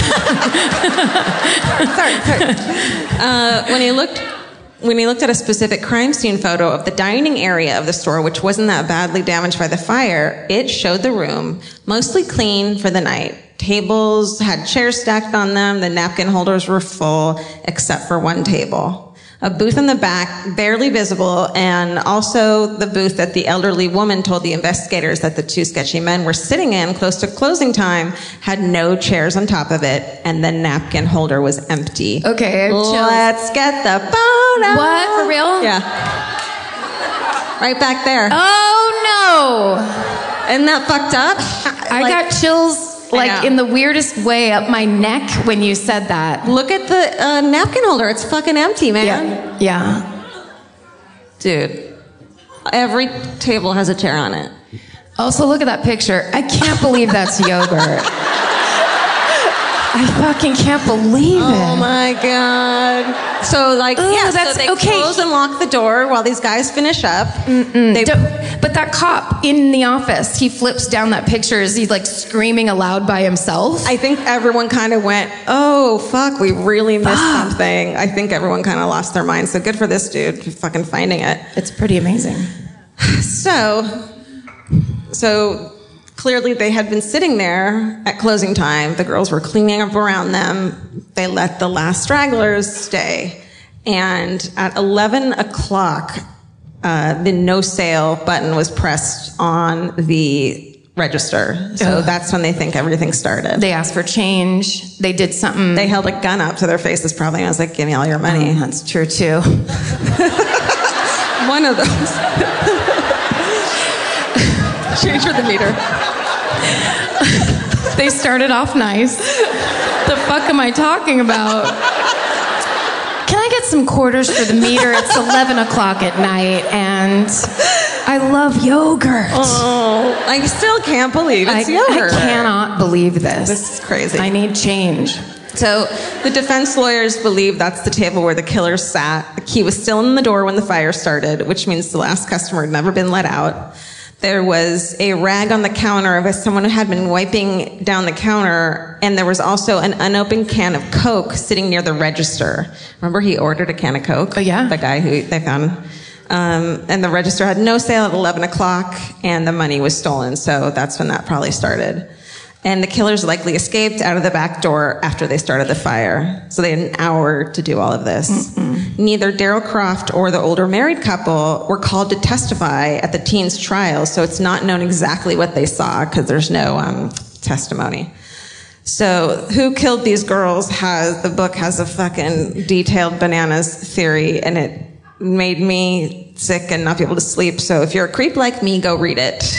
sorry, sorry. Uh, when he looked... When he looked at a specific crime scene photo of the dining area of the store, which wasn't that badly damaged by the fire, it showed the room mostly clean for the night. Tables had chairs stacked on them. The napkin holders were full, except for one table. A booth in the back, barely visible, and also the booth that the elderly woman told the investigators that the two sketchy men were sitting in close to closing time had no chairs on top of it, and the napkin holder was empty. Okay, I have chills. Let's get the photo. What? For real? Yeah. Right back there. Oh, no. Isn't that fucked up? I Like- got chills, like, in the weirdest way up my neck when you said that. Look at the uh, napkin holder. It's fucking empty, man. Yeah. Yeah. Dude. Every table has a chair on it. Also, look at that picture. I can't believe that's yogurt. I fucking can't believe it. Oh my god. So like, Ooh, yeah, that's so they okay. close and lock the door while these guys finish up. Mm-mm. They, Don't- but that cop in the office, he flips down that picture as he's like screaming aloud by himself. I think everyone kind of went, oh fuck, we really missed fuck. something. I think everyone kind of lost their mind. So good for this dude for fucking finding it. It's pretty amazing. So, so clearly they had been sitting there at closing time. The girls were cleaning up around them. They let the last stragglers stay. And at eleven o'clock, uh, the no sale button was pressed on the register. So Ugh. that's when they think everything started. They asked for change. They did something. They held a gun up to their faces probably. I was like, give me all your money. Oh, that's true too. One of those. Change for the meter. They started off nice. The fuck am I talking about? Can I get some quarters for the meter? It's eleven o'clock at night and I love yogurt. Oh, I still can't believe it's I, yogurt. I cannot believe this. This is crazy. I need change. So the defense lawyers believe that's the table where the killers sat. The key was still in the door when the fire started, which means the last customer had never been let out. There was a rag on the counter of someone who had been wiping down the counter, and there was also an unopened can of Coke sitting near the register. Remember, he ordered a can of Coke? Oh, yeah? The guy who they found. Um, and the register had no sale at eleven o'clock, and the money was stolen, so that's when that probably started. And the killers likely escaped out of the back door after they started the fire. So they had an hour to do all of this. Mm-mm. Neither Daryl Croft or the older married couple were called to testify at the teens' trial, so it's not known exactly what they saw because there's no um, testimony. So who killed these girls has, the book has a fucking detailed bananas theory, and it made me sick and not be able to sleep. So if you're a creep like me, go read it.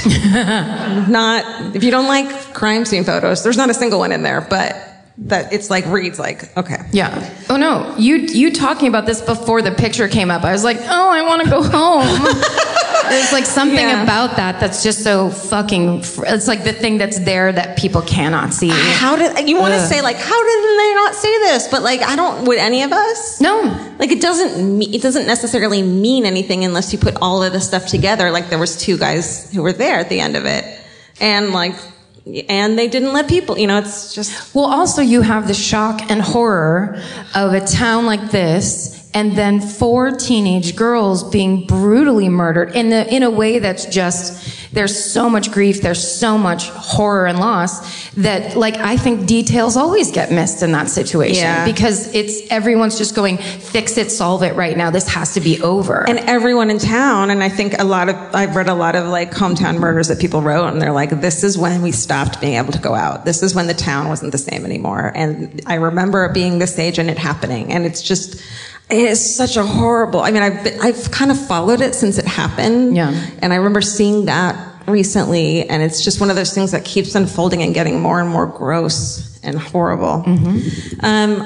Not, if you don't like crime scene photos, there's not a single one in there, but that it's like reads like, okay. Yeah. Oh no, you you talking about this before the picture came up. I was like, oh, I want to go home. There's like something yeah. about that that's just so fucking, fr- it's like the thing that's there that people cannot see. How did, you want to say like, how did they not see this? But like, I don't, would any of us? No. Like it doesn't, me- it doesn't necessarily mean anything unless you put all of the stuff together. Like there was two guys who were there at the end of it. And like, and they didn't let people, you know, it's just. Well, also you have the shock and horror of a town like this, and then four teenage girls being brutally murdered in the in a way that's just, there's so much grief, there's so much horror and loss that, like, I think details always get missed in that situation. Yeah. Because it's, everyone's just going, fix it, solve it right now. This has to be over. And everyone in town, and I think a lot of, I've read a lot of like hometown murders that people wrote, and they're like, this is when we stopped being able to go out. This is when the town wasn't the same anymore. And I remember being this age and it happening. And it's just, it is such a horrible, I mean, I've been, I've kind of followed it since it happened. Yeah. And I remember seeing that recently, and it's just one of those things that keeps unfolding and getting more and more gross and horrible. Mm-hmm. Um,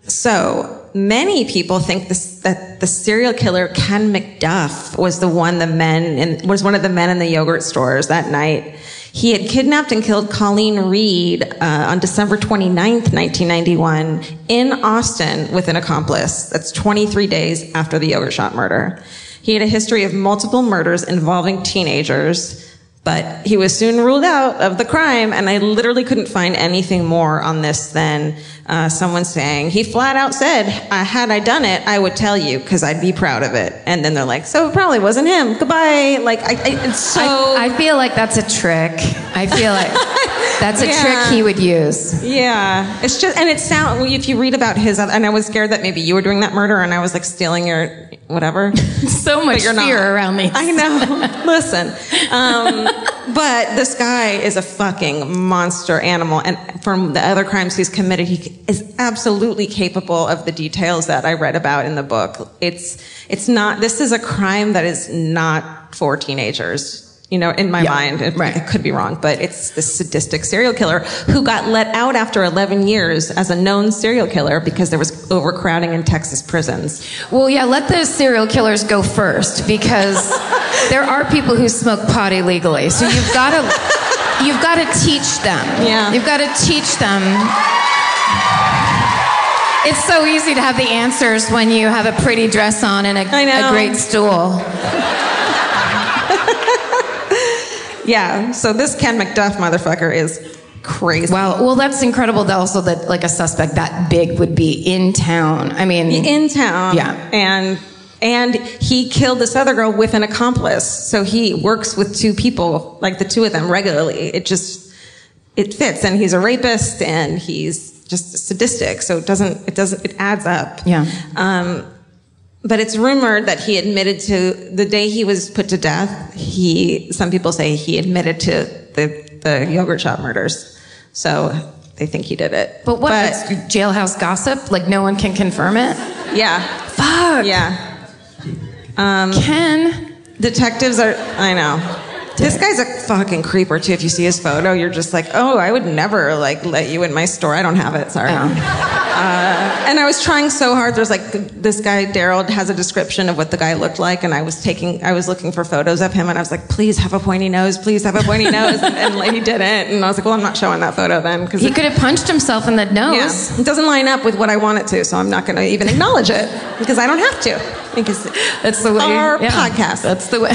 So many people think this, that the serial killer Ken McDuff was the one the men in, was one of the men in the yogurt stores that night. He had kidnapped and killed Colleen Reed uh, on December twenty-ninth, nineteen ninety-one, in Austin with an accomplice. That's twenty-three days after the yogurt shop murder. He had a history of multiple murders involving teenagers, but he was soon ruled out of the crime, and I literally couldn't find anything more on this than uh, someone saying, he flat out said, uh, had I done it, I would tell you, because I'd be proud of it. And then they're like, so it probably wasn't him. Goodbye. Like, I, I it's so... I, I feel like that's a trick. I feel like that's a Yeah. trick he would use. Yeah. It's just, and it sounds, if you read about his, and I was scared that maybe you were doing that murder, and I was like stealing your whatever. So much But you're fear not. around these. I know. Listen. Um, but this guy is a fucking monster animal. And from the other crimes he's committed, he is absolutely capable of the details that I read about in the book. It's, it's not, this is a crime that is not for teenagers. You know, in my Yeah, mind, it, right. it could be wrong, but it's this sadistic serial killer who got let out after eleven years as a known serial killer because there was overcrowding in Texas prisons. Well, yeah, let the serial killers go first, because there are people who smoke pot illegally. So you've got to, you've got to teach them. Yeah. You've got to teach them. It's so easy to have the answers when you have a pretty dress on and a, I know. a great stool. Yeah, so this Ken McDuff motherfucker is crazy. Wow. Well, that's incredible. That also that like a suspect that big would be in town. I mean, In town. Yeah. And and he killed this other girl with an accomplice. So he works with two people, like the two of them regularly. It just it fits. And he's a rapist and he's just sadistic. So it doesn't it doesn't it adds up. Yeah. Um But it's rumored that he admitted to the day he was put to death. He, some people say he admitted to the the yogurt shop murders, so they think he did it. But what? That's jailhouse gossip? Like no one can confirm it? Yeah, Fuck. yeah. Um, Ken. detectives are. I know. This guy's a fucking creeper too. If you see his photo, you're just like, oh, I would never like let you in my store. I don't have it. Sorry. Oh. Uh, and I was trying so hard. There's like this guy Daryl has a description of what the guy looked like, and I was taking, I was looking for photos of him, and I was like, please have a pointy nose, please have a pointy nose, and, and like, he didn't. And I was like, well, I'm not showing that photo then because He could have punched himself in the nose. yeah, it doesn't line up with what I want it to, so I'm not going to even acknowledge it because I don't have to. Because That's the way. our yeah. podcast. That's the way.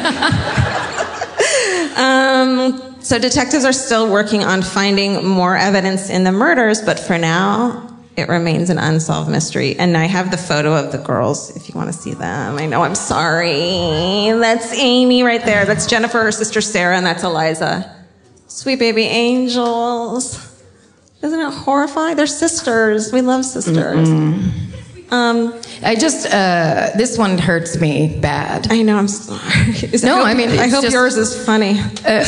Um, so detectives are still working on finding more evidence in the murders, but for now, it remains an unsolved mystery. And I have the photo of the girls, if you want to see them. I know, I'm sorry. That's Amy right there. That's Jennifer, her sister Sarah, and that's Eliza. Sweet baby angels. Isn't it horrifying? They're sisters. We love sisters. Um, I just, uh, this one hurts me bad. I know, I'm sorry. Is- No, hope- I mean, I it's hope just- yours is funny.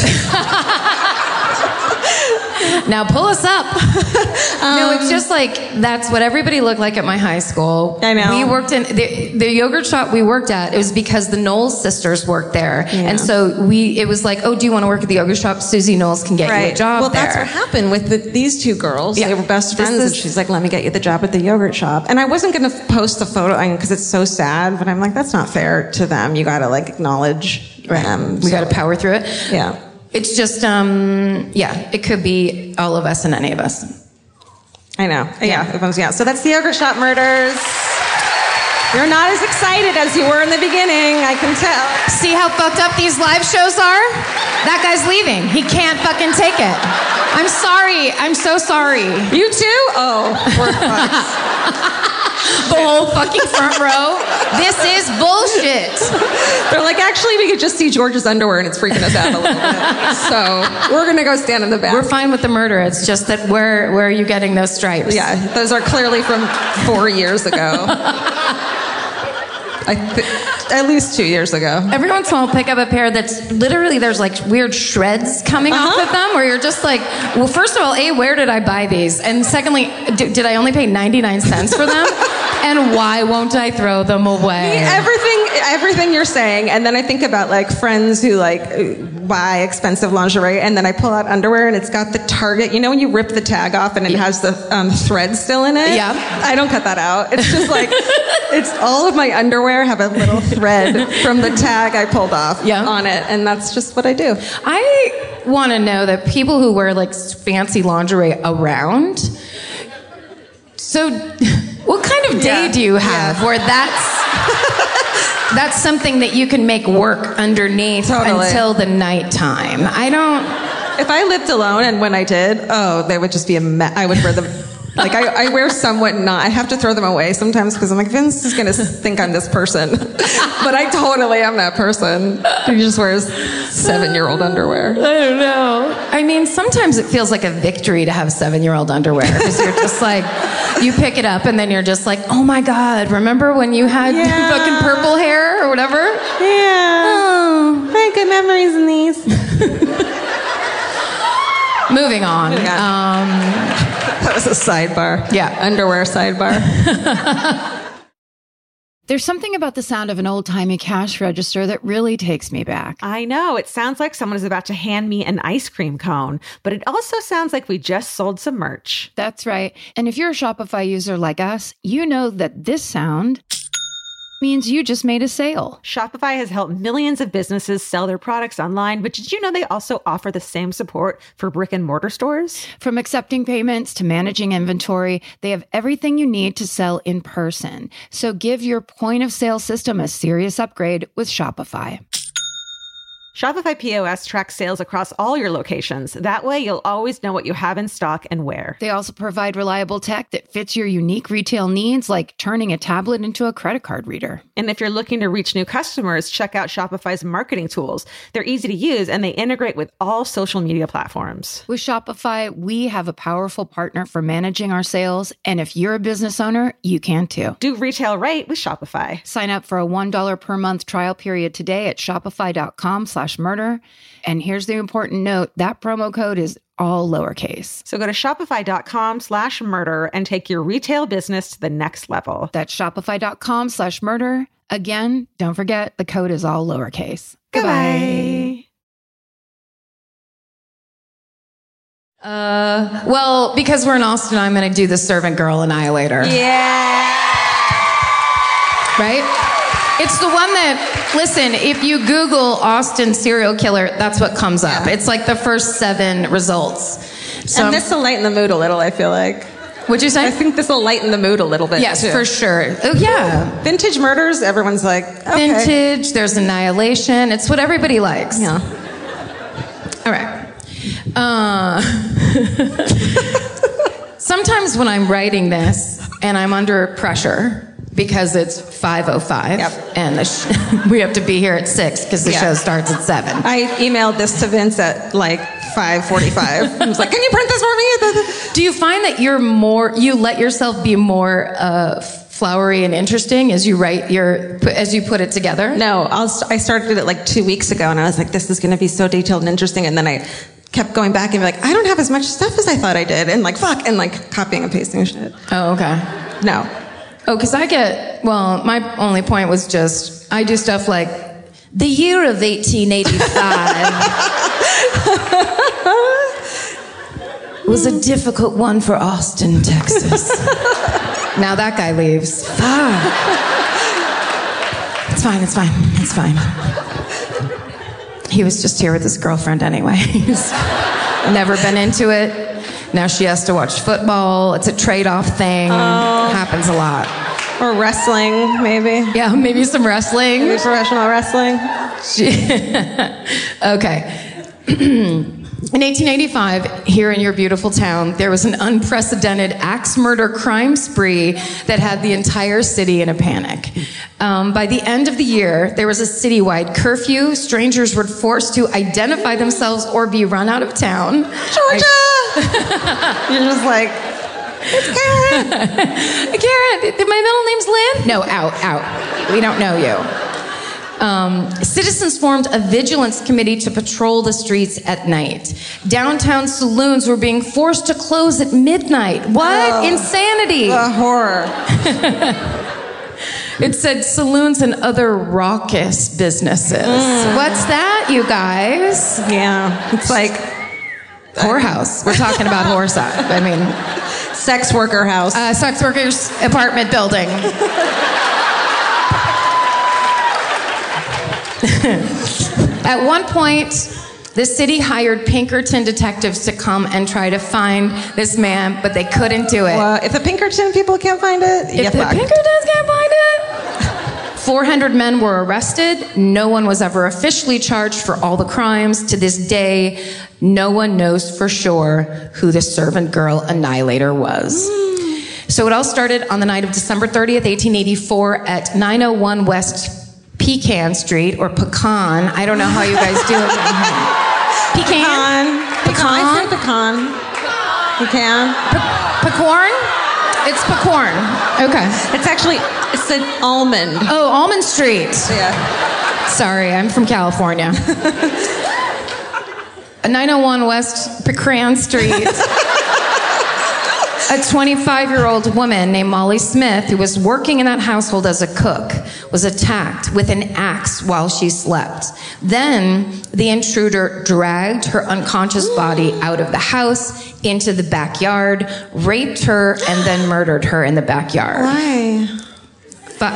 Now pull us up. No, it's just like, that's what everybody looked like at my high school. I know. We worked in, the, the yogurt shop we worked at, it was because the Knowles sisters worked there. Yeah. And so we, it was like, oh, do you want to work at the yogurt shop? Susie Knowles can get you a job well, there. that's what happened with the, these two girls. Yeah. They were best This friends, is- and she's like, let me get you the job at the yogurt shop. And I wasn't going to post the photo because it's so sad, but I'm like, that's not fair to them. You got to like acknowledge them. We got to power through it. Yeah. It's just, um, yeah, it could be all of us and any of us. I know. Yeah. It bums me out. So that's the yogurt shop murders. You're not as excited as you were in the beginning, I can tell. See how fucked up these live shows are? That guy's leaving. He can't fucking take it. I'm sorry. I'm so sorry. You too? Oh, poor fucks. The whole fucking front row. This is bullshit. They're like, actually, we could just see George's underwear and it's freaking us out a little bit. So we're going to go stand in the back. We're fine with the murder. It's just that where where are you getting those stripes? Yeah, those are clearly from four years ago. I th- at least two years ago. Every once in a while, I'll pick up a pair that's literally, there's like weird shreds coming Uh-huh. off of them, where you're just like, well, first of all, A, where did I buy these? And secondly, d- did I only pay ninety-nine cents for them? And why won't I throw them away? Everything, everything you're saying, and then I think about like friends who like buy expensive lingerie, and then I pull out underwear and it's got the Target. You know when you rip the tag off and it has the um, thread still in it? Yeah. I don't cut that out. It's just like, it's all of my underwear have a little thread from the tag I pulled off Yeah. on it, and that's just what I do. I want to know that people who wear like fancy lingerie around. So, what kind of day Yeah. do you have Yeah. where that's that's something that you can make work underneath Totally. until the nighttime? I don't. If I lived alone, and when I did, oh, they would just be a mess. I would wear them. Like, I, I wear somewhat not. I have to throw them away sometimes because I'm like, Vince is going to think I'm this person. But I totally am that person who just wears seven-year-old underwear. I don't know. I mean, sometimes it feels like a victory to have seven-year-old underwear because you're just like, you pick it up and then you're just like, oh my God, remember when you had Yeah. fucking purple hair or whatever? Yeah. Oh. I had good memories in these. Moving on. Moving on. Um, That was a sidebar. Yeah. Underwear sidebar. There's something about the sound of an old-timey cash register that really takes me back. I know. It sounds like someone is about to hand me an ice cream cone, but it also sounds like we just sold some merch. That's right. And if you're a Shopify user like us, you know that this sound means you just made a sale. Shopify has helped millions of businesses sell their products online, but did you know they also offer the same support for brick and mortar stores? From accepting payments to managing inventory, they have everything you need to sell in person. So give your point of sale system a serious upgrade with Shopify. Shopify P O S tracks sales across all your locations. That way, you'll always know what you have in stock and where. They also provide reliable tech that fits your unique retail needs, like turning a tablet into a credit card reader. And if you're looking to reach new customers, check out Shopify's marketing tools. They're easy to use and they integrate with all social media platforms. With Shopify, we have a powerful partner for managing our sales. And if you're a business owner, you can too. Do retail right with Shopify. Sign up for a one dollar per month trial period today at shopify.com slash murder. And here's the important note, that promo code is all lowercase. So go to shopify.com slash murder and take your retail business to the next level. That's shopify.com slash murder. Again, don't forget, the code is all lowercase. Goodbye. uh, well, because we're in Austin, I'm going to do the Servant Girl Annihilator. Yeah. Right? It's the one that, listen, if you Google Austin serial killer, that's what comes up. Yeah. It's like the first seven results. So And this will lighten the mood a little, I feel like. What'd you say? I think this will lighten the mood a little bit, Yes, too. for sure. Oh, yeah. Vintage murders, everyone's like, okay. Vintage, there's Annihilation. It's what everybody likes. Yeah. All right. Uh, sometimes when I'm writing this and I'm under pressure because it's five oh five Yep. and the sh- we have to be here at six because the Yeah. show starts at seven. I emailed this to Vince at like five forty-five. I was like, can you print this for me? Do you find that you're more, you let yourself be more uh, flowery and interesting as you write your, as you put it together? No, I'll, st- I started it like two weeks ago, and I was like, this is going to be so detailed and interesting. And then I kept going back and be like, I don't have as much stuff as I thought I did, and like, fuck, and like copying and pasting shit. Oh, okay. No. Oh, because I get, well, my only point was just, I do stuff like, the year of eighteen eighty-five was a difficult one for Austin, Texas. Now that guy leaves. Fuck. It's fine, it's fine, it's fine. He was just here with his girlfriend anyways. Never been into it. Now she has to watch football. It's a trade-off thing. Oh. Happens a lot. Or wrestling, maybe. Yeah, maybe some wrestling. Maybe professional wrestling. Okay. In eighteen eighty-five, here in your beautiful town, there was an unprecedented axe murder crime spree that had the entire city in a panic. Um, by the end of the year, there was a citywide curfew. Strangers were forced to identify themselves or be run out of town. Georgia! You're just like, it's Karen. Karen, my middle name's Lynn? No, out, out. We don't know you. Um, citizens formed a vigilance committee to patrol the streets at night. Downtown saloons were being forced to close at midnight. What? Oh, insanity. The horror. It said saloons and other raucous businesses. Mm. What's that, you guys? Yeah. It's like... Whorehouse. We're talking about whore stuff. I mean... Sex worker house. Uh, sex workers apartment building. At one point, the city hired Pinkerton detectives to come and try to find this man, but they couldn't do it. Well, if the Pinkerton people can't find it, if the fucked. Pinkertons can't find it, four hundred men were arrested. No one was ever officially charged for all the crimes. To this day, no one knows for sure who the servant girl annihilator was. Mm. So it all started on the night of December thirtieth, eighteen eighty-four at nine oh one West Pecan Street, or Pecan. I don't know how you guys do it. Pecan? Pecan. Pecan. I think pecan. Pecan. Pe- pecorn? It's pecorn. Okay. It's actually, it's an almond. Oh, Almond Street. Yeah. Sorry, I'm from California. nine oh one West Pecan Street. A twenty-five-year-old woman named Molly Smith, who was working in that household as a cook, was attacked with an axe while she slept. Then the intruder dragged her unconscious body out of the house into the backyard, raped her, and then murdered her in the backyard. Why? But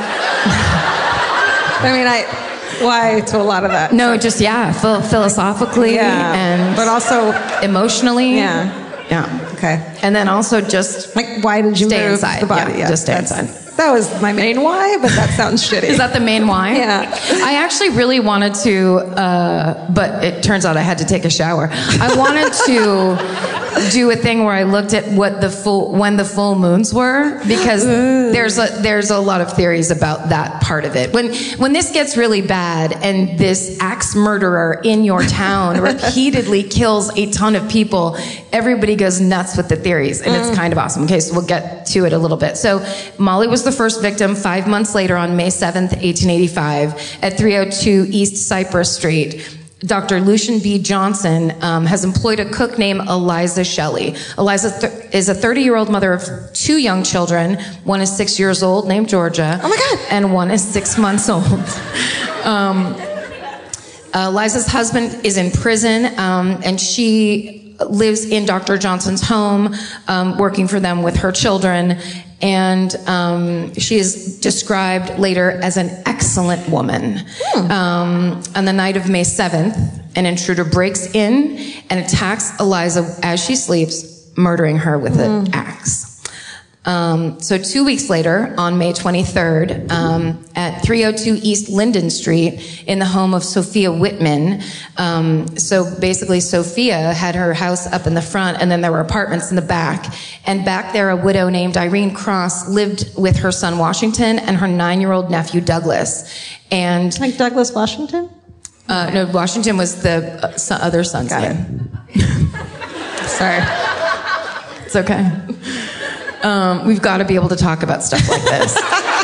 I mean, I why to a lot of that? No, just yeah, ph- philosophically yeah, and but also emotionally. Yeah. Yeah. Okay. And then also just like, why did you stay move inside? the body? Yeah, yeah, just stay inside. That was my main why, but that sounds shitty. Is that the main why? Yeah. I actually really wanted to, uh, but it turns out I had to take a shower. I wanted to do a thing where I looked at what the full, when the full moons were, because Ooh. there's a there's a lot of theories about that part of it. When when this gets really bad and this axe murderer in your town repeatedly kills a ton of people, everybody goes nuts with the theories, and mm. it's kind of awesome. Okay, so we'll get to it a little bit. So Molly was the first victim five months later on May seventh, eighteen eighty-five at three oh two East Cypress Street. Doctor Lucian B. Johnson um, has employed a cook named Eliza Shelley. Eliza th- is a thirty-year-old mother of two young children. One is six years old, named Georgia. Oh my God. And one is six months old. um, uh, Eliza's husband is in prison, um, and she lives in Doctor Johnson's home, um, working for them with her children. And um, she is described later as an excellent woman. Hmm. Um, on the night of May seventh, an intruder breaks in and attacks Eliza as she sleeps, murdering her with an hmm. axe. Um, so two weeks later, on May twenty-third, um, at three oh two East Linden Street, in the home of Sophia Whitman. Um, so basically, Sophia had her house up in the front, and then there were apartments in the back. And back there, a widow named Irene Cross lived with her son Washington and her nine-year-old nephew Douglas. And like Douglas Washington? Uh, no, Washington was the uh, son, other son's Got name. Sorry, it's okay. Um, we've got to be able to talk about stuff like this.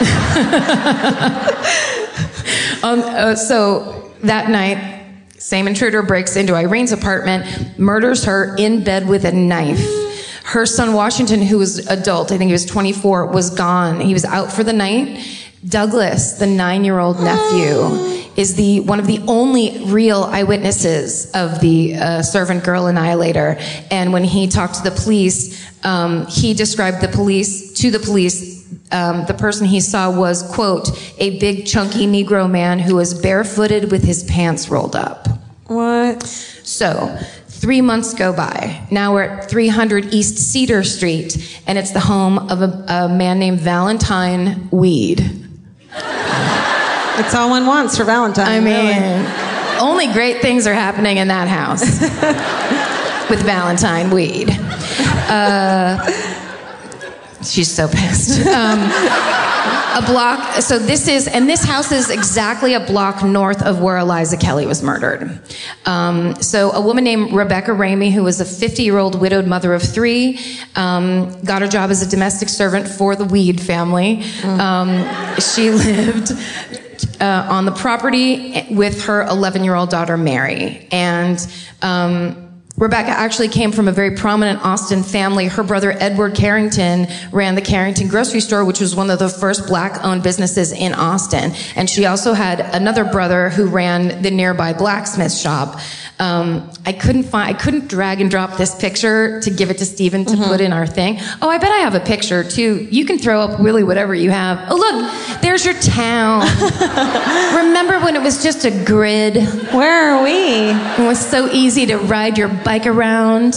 um, uh, so that night, same intruder breaks into Irene's apartment, murders her in bed with a knife. Her son Washington, who was adult, I think he was twenty-four, was gone. He was out for the night. Douglas, the nine-year-old nephew, is the one of the only real eyewitnesses of the uh, servant girl annihilator. And when he talked to the police, um, he described the police to the police. Um, the person he saw was, quote, a big chunky Negro man who was barefooted with his pants rolled up. What? So three months go by. Now we're at three hundred East Cedar Street, and it's the home of a, a man named Valentine Weed. It's all one wants for Valentine. I mean, really. Only great things are happening in that house with Valentine Weed. Uh, she's so pissed. Um, a block. So this is, and this house is exactly a block north of where Eliza Kelly was murdered. Um, so a woman named Rebecca Ramey, who was a fifty-year-old widowed mother of three, um, got a job as a domestic servant for the Weed family. Mm. Um, she lived uh, on the property with her eleven-year-old daughter, Mary. And um, Rebecca actually came from a very prominent Austin family. Her brother, Edward Carrington, ran the Carrington Grocery Store, which was one of the first black-owned businesses in Austin. And she also had another brother who ran the nearby blacksmith shop. Um, I couldn't find, I couldn't drag and drop this picture to give it to Stephen to mm-hmm. put in our thing. Oh, I bet I have a picture too. You can throw up really whatever you have. Oh, look, there's your town. Remember when it was just a grid? Where are we? It was so easy to ride your bike around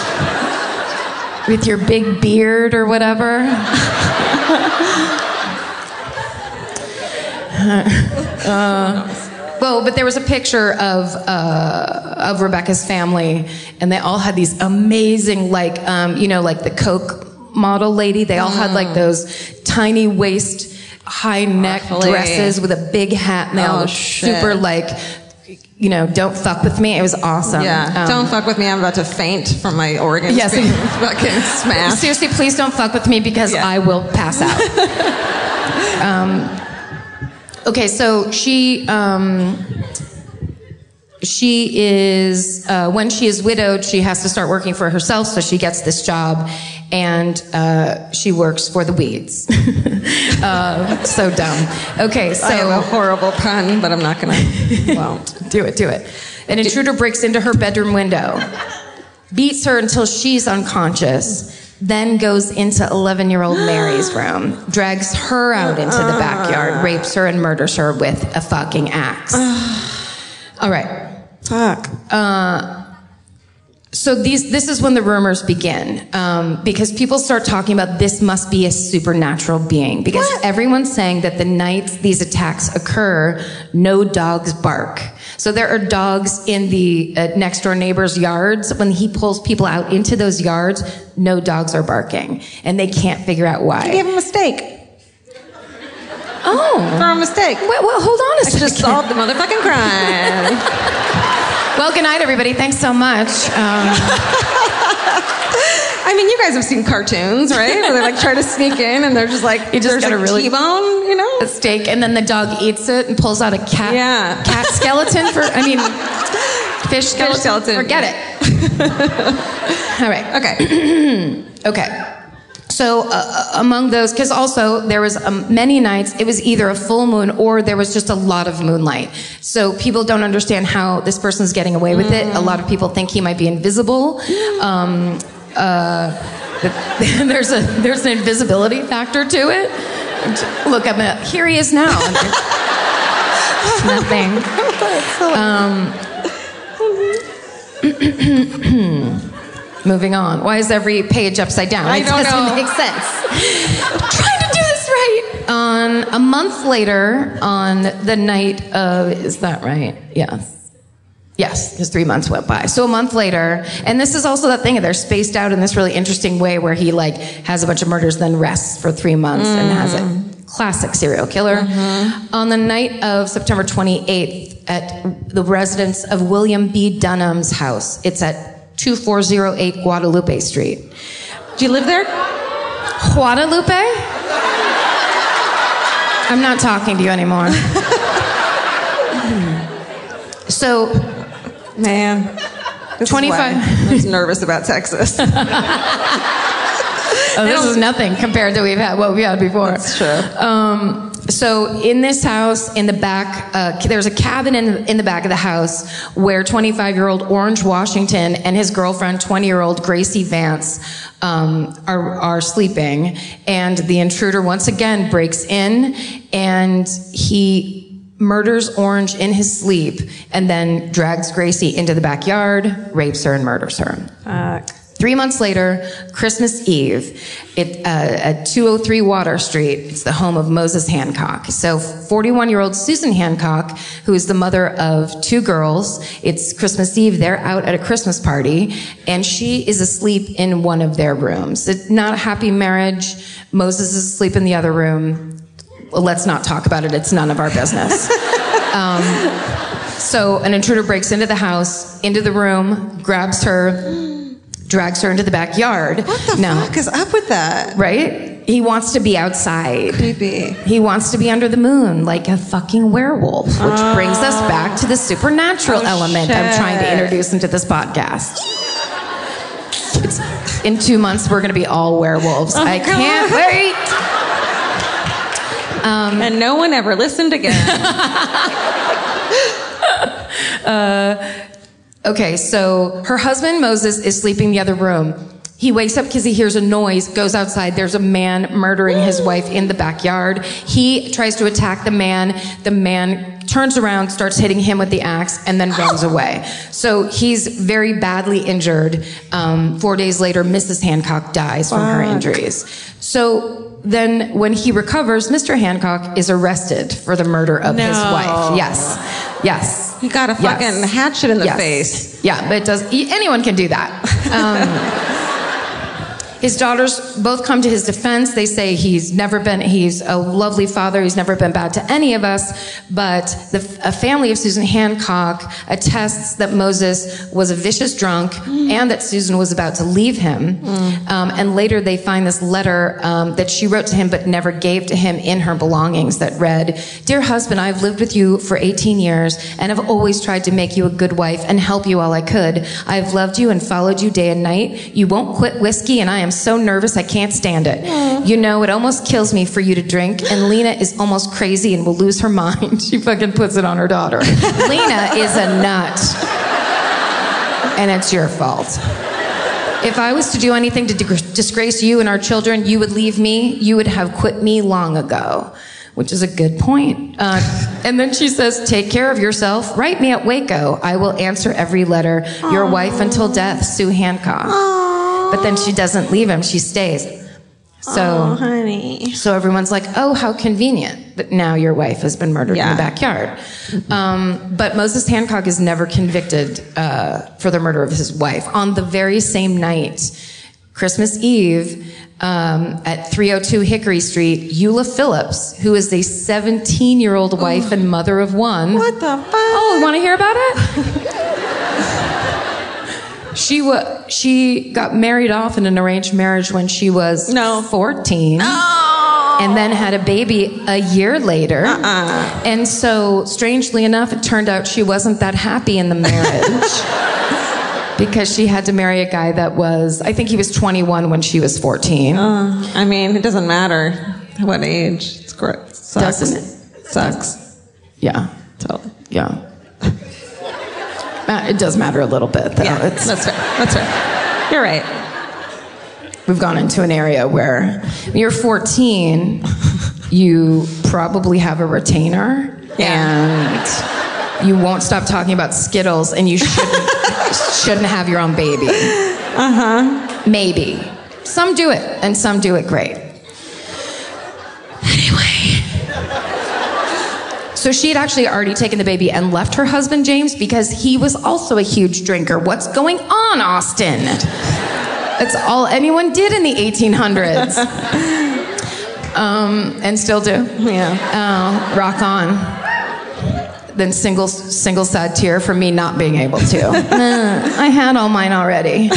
with your big beard or whatever. uh, Well, but there was a picture of uh, of Rebecca's family, and they all had these amazing, like, um, you know, like the Coke model lady. They all mm. had like those tiny waist, high neck Awfully. dresses with a big hat, and they oh, all looked super like, you know, don't fuck with me. It was awesome. Yeah, um, don't fuck with me. I'm about to faint from my organs yes. being fucking smashed. Seriously, please don't fuck with me because yeah. I will pass out. um, Okay, so she um, she is uh, when she is widowed, she has to start working for herself. So she gets this job, and uh, she works for the Weeds. uh, so dumb. Okay, so I have a horrible pun, but I'm not gonna. Won't do it. Do it. An intruder breaks into her bedroom window, beats her until she's unconscious. Then goes into eleven-year-old Mary's room, drags her out into the backyard, rapes her, and murders her with a fucking axe. All right. Fuck. Uh, so these, this is when the rumors begin, um, because people start talking about this must be a supernatural being, because what? everyone's saying that the night these attacks occur, no dogs bark. So there are dogs in the uh, next door neighbors' yards. When he pulls people out into those yards, no dogs are barking, and they can't figure out why. He gave him a steak. Oh, for a mistake. Wait, well, hold on a I second. just solved the motherfucking crime. Well, good night, everybody. Thanks so much. Um, I mean, you guys have seen cartoons, right? Where they like try to sneak in, and they're just like, you just got a really T-bone, you know, a steak, and then the dog eats it and pulls out a cat, yeah. cat skeleton for. I mean, fish skeleton. Fish skeleton. Forget it. All right. Okay. Okay. So uh, among those, because also there was um, many nights, it was either a full moon or there was just a lot of moonlight. So people don't understand how this person's getting away with it. A lot of people think he might be invisible. Um, uh, there's a there's an invisibility factor to it. Look, I'm a, here he is now. Nothing. Um, Moving on. Why is every page upside down? I it don't doesn't know. make sense. I'm trying to do this right. On a month later, on the night of, is that right? Yes. Yes, because three months went by. So a month later, and this is also that thing, they're spaced out in this really interesting way where he like has a bunch of murders, then rests for three months mm. and has a classic serial killer. Mm-hmm. On the night of September twenty-eighth at the residence of William B. Dunham's house, it's at two four zero eight Guadalupe Street. Do you live there? Guadalupe? I'm not talking to you anymore. So, man, twenty-five. I was nervous about Texas. Oh, this is nothing compared to we've had what we had before. That's true. Um, so in this house, in the back, uh, there's a cabin in, in the back of the house where twenty-five-year-old Orange Washington and his girlfriend, twenty-year-old Gracie Vance, um, are, are sleeping. And the intruder once again breaks in, and he murders Orange in his sleep, and then drags Gracie into the backyard, rapes her, and murders her. Fuck. Three months later, Christmas Eve, it, uh, at two oh three Water Street, it's the home of Moses Hancock. So forty-one-year-old Susan Hancock, who is the mother of two girls, it's Christmas Eve, they're out at a Christmas party, and she is asleep in one of their rooms. It's not a happy marriage. Moses is asleep in the other room. Well, let's not talk about it. It's none of our business. um, so an intruder breaks into the house, into the room, grabs her, drags her into the backyard. What the now, fuck is up with that? Right? He wants to be outside. Creepy. He wants to be under the moon like a fucking werewolf, which oh. brings us back to the supernatural oh, element shit. I'm trying to introduce into this podcast. It's, in two months, we're going to be all werewolves. Oh I can't God. wait. Um, and no one ever listened again. uh, okay, so her husband, Moses, is sleeping in the other room. He wakes up because he hears a noise, goes outside. There's a man murdering his wife in the backyard. He tries to attack the man. The man turns around, starts hitting him with the axe, and then runs away. So he's very badly injured. Um, four days later, Missus Hancock dies from her injuries. So then when he recovers, Mister Hancock is arrested for the murder of no. his wife. Yes. Yes. He got a fucking yes. hatchet in the yes. face. Yeah, but it does. Anyone can do that. Um, His daughters both come to his defense. They say he's never been, he's a lovely father. He's never been bad to any of us. But the a family of Susan Hancock attests that Moses was a vicious drunk mm. and that Susan was about to leave him. Mm. Um, and later they find this letter um, that she wrote to him but never gave to him in her belongings that read, "Dear husband, I've lived with you for eighteen years and have always tried to make you a good wife and help you all I could. I've loved you and followed you day and night. You won't quit whiskey and I am so nervous I can't stand it. Aww. You know, it almost kills me for you to drink, and Lena is almost crazy and will lose her mind." She fucking puts it on her daughter. Lena is a nut. And it's your fault. If I was to do anything to disgrace you and our children, you would leave me. You would have quit me long ago. Which is a good point. Uh, and then she says, "Take care of yourself. Write me at Waco. I will answer every letter. Aww. Your wife until death, Sue Hancock." Aww. But then she doesn't leave him. She stays. So, oh, honey. So everyone's like, "Oh, how convenient that now your wife has been murdered yeah. in the backyard." Um, but Moses Hancock is never convicted uh, for the murder of his wife. On the very same night, Christmas Eve, um, at three oh two Hickory Street, Eula Phillips, who is a seventeen-year-old wife and mother of one. What the fuck? Oh, you want to hear about it? She wa- she got married off in an arranged marriage when she was no. fourteen. No. And then had a baby a year later. Uh-uh. And so, strangely enough, it turned out she wasn't that happy in the marriage. Because she had to marry a guy that was, I think he was twenty-one when she was fourteen. Uh, I mean, it doesn't matter what age. It's great. Sucks. Doesn't it? Sucks. Yeah. Totally. Yeah. It does matter a little bit, though. Yeah, it's, that's right. That's right. You're right. We've gone into an area where when you're fourteen, you probably have a retainer, yeah. and you won't stop talking about Skittles, and you shouldn't shouldn't have your own baby. Uh huh. Maybe. Some do it, and some do it great. Anyway. So she had actually already taken the baby and left her husband, James, because he was also a huge drinker. What's going on, Austin? That's all anyone did in the eighteen hundreds. Um, and still do. Yeah. Uh, rock on. Then single, single sad tear for me not being able to. uh, I had all mine already.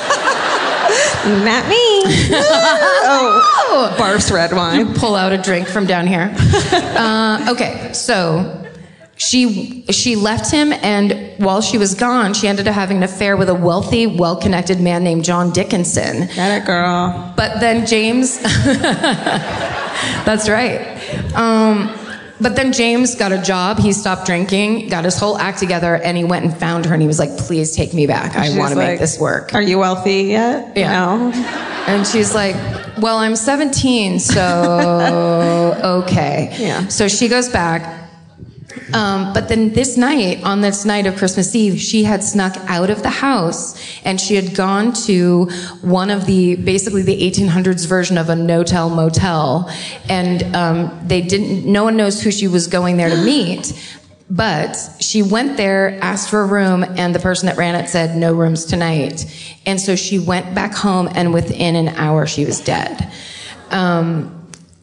Not me. Oh, Barf's red wine. You pull out a drink from down here. Uh, okay, so she she left him, and while she was gone, she ended up having an affair with a wealthy, well-connected man named John Dickinson. Got it, girl. But then James... That's right. Um, but then James got a job. He stopped drinking, got his whole act together, and he went and found her, and he was like, "Please take me back. I want to like, make this work." "Are you wealthy yet?" Yeah. No. And she's like, "Well, I'm seventeen, so okay." Yeah. So she goes back. Um, but then this night, on this night of Christmas Eve, she had snuck out of the house, and she had gone to one of the, basically the eighteen hundreds version of a no-tell motel, and um, they didn't, no one knows who she was going there to meet, but she went there, asked for a room, and the person that ran it said, "No rooms tonight." And so she went back home, and within an hour she was dead. Um,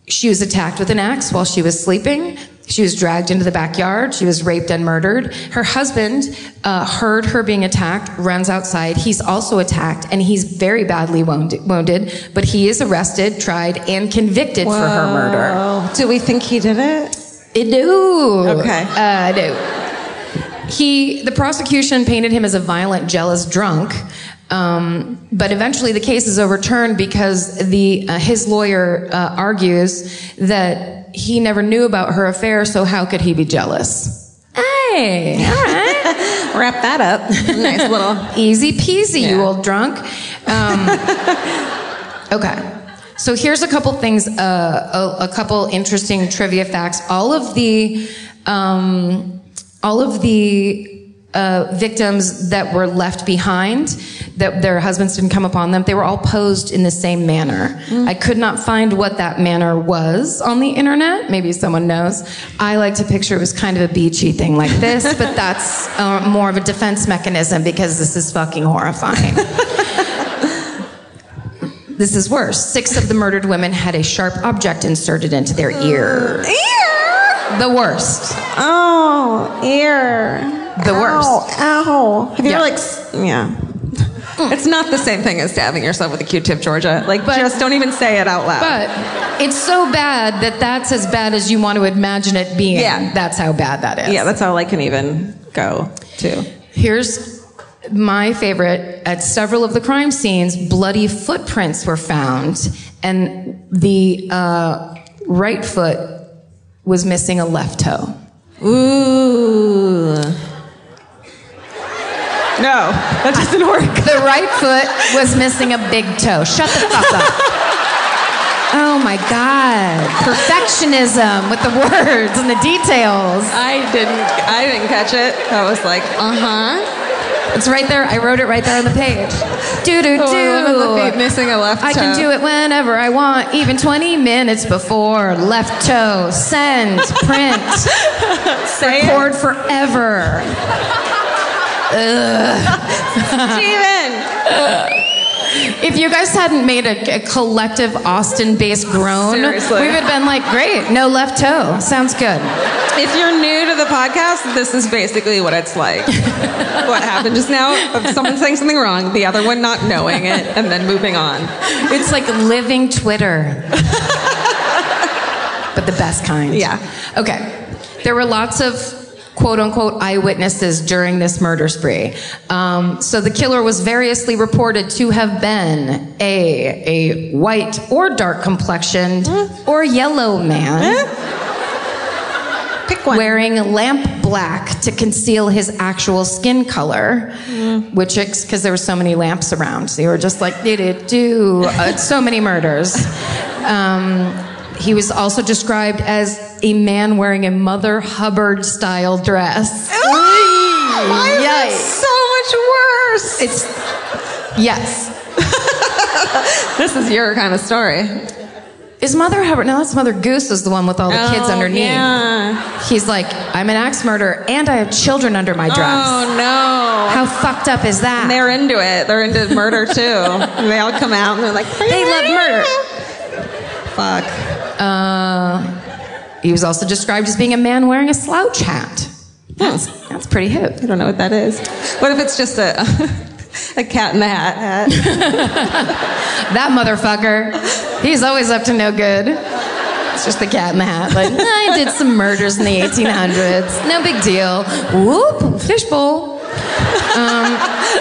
She was attacked with an axe while she was sleeping. She was dragged into the backyard. She was raped and murdered. Her husband uh, heard her being attacked, runs outside. He's also attacked, and he's very badly wounded, wounded but he is arrested, tried, and convicted Whoa. for her murder. Do we think he did it? I do. Okay. Uh, I do. He, the prosecution painted him as a violent, jealous drunk. Um, but eventually the case is overturned because the uh, his lawyer uh, argues that he never knew about her affair, so how could he be jealous? Hey, all right. Wrap that up. Nice little... Easy peasy, yeah. You old drunk. Um, okay. So here's a couple things, uh, a, a couple interesting trivia facts. All of the, um, all of the uh, victims that were left behind, that their husbands didn't come upon them, they were all posed in the same manner. Mm. I could not find what that manner was on the internet. Maybe someone knows. I like to picture it was kind of a beachy thing like this, but that's uh, more of a defense mechanism because this is fucking horrifying. This is worse. Six of the murdered women had a sharp object inserted into their ear. Ear? The worst. Oh, ear. The ow, worst. Ow. Have you yeah. ever, like, yeah. It's not the same thing as stabbing yourself with a Q-tip, Georgia. Like, but, just don't even say it out loud. But it's so bad that that's as bad as you want to imagine it being. Yeah. That's how bad that is. Yeah, that's all I can even go to. Here's my favorite. At several of the crime scenes, bloody footprints were found, and the uh, right foot was missing a left toe. Ooh. No, that doesn't work. The right foot was missing a big toe. Shut the fuck up. Oh my God. Perfectionism with the words and the details. I didn't I didn't catch it. I was like, uh-huh. It's right there. I wrote it right there on the page. Do do do. Oh, the feet missing a left toe. I can do it whenever I want, even twenty minutes before. Left toe. Send. Print. Say record it. forever. Ugh. Steven! If you guys hadn't made a, a collective Austin-based groan, Seriously. we would have been like, great, no left toe. Sounds good. If you're new to the podcast, this is basically what it's like. What happened just now? Of someone saying something wrong, the other one not knowing it, and then moving on. It's like living Twitter. But the best kind. Yeah. Okay. There were lots of quote-unquote eyewitnesses during this murder spree. Um, so the killer was variously reported to have been a, a white or dark-complexioned mm. or yellow man eh? Pick one. wearing lamp black to conceal his actual skin color, mm. which, because there were so many lamps around, so you were just like, did it do uh, so many murders. Um, He was also described as a man wearing a Mother Hubbard-style dress. Why is it so much worse? It's, yes. This is your kind of story. Is Mother Hubbard, no, that's Mother Goose is the one with all the oh, kids underneath. Yeah. He's like, I'm an axe murderer and I have children under my dress. Oh, no. How fucked up is that? And they're into it. They're into murder, too. And they all come out and they're like, they love murder. Fuck. Uh, he was also described as being a man wearing a slouch hat. That's, that's pretty hip. I don't know what that is. What if it's just a a cat in the hat hat? That motherfucker, he's always up to no good. It's just the cat in the hat. Like, I did some murders in the eighteen hundreds. No big deal. Whoop, fishbowl. Um,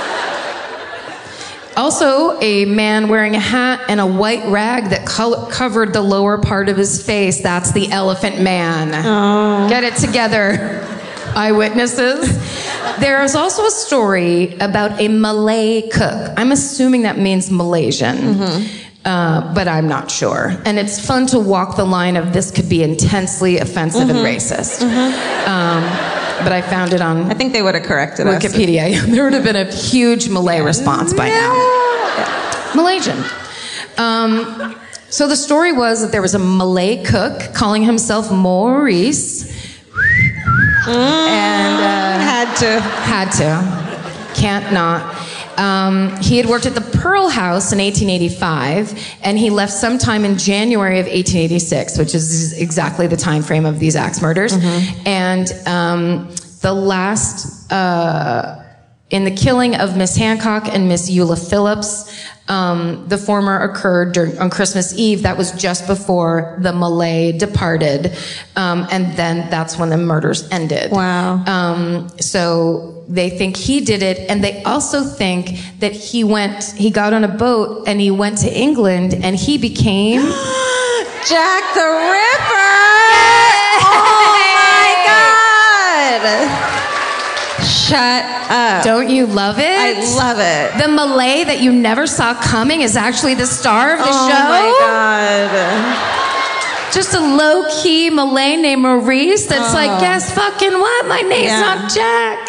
Also, a man wearing a hat and a white rag that co- covered the lower part of his face. That's the Elephant Man. Oh. Get it together, eyewitnesses. There is also a story about a Malay cook. I'm assuming that means Malaysian, mm-hmm. uh, but I'm not sure. And it's fun to walk the line of this could be intensely offensive mm-hmm. and racist. Mm-hmm. Um, but I found it on I think they would have corrected Wikipedia. us. There would have been a huge Malay response by now. Yeah. Malaysian. Um, so the story was that there was a Malay cook calling himself Maurice. Mm, and uh, had to. Had to. Can't not. Um, he had worked at the Pearl House in eighteen eighty-five, and he left sometime in January of eighteen eighty-six, which is exactly the time frame of these axe murders. Mm-hmm. And um, the last, uh, in the killing of Miss Hancock and Miss Eula Phillips, um, the former occurred during, on Christmas Eve. That was just before the Malay departed, um, and then that's when the murders ended. Wow. Um, so. They think he did it, and they also think that he went, he got on a boat and he went to England and he became Jack the Ripper! Oh my God! Shut up. Don't you love it? I love it. The Malay that you never saw coming is actually the star of the oh show. Oh my God. Just a low-key Malay named Maurice that's oh. like, guess fucking what? My name's yeah. not Jack.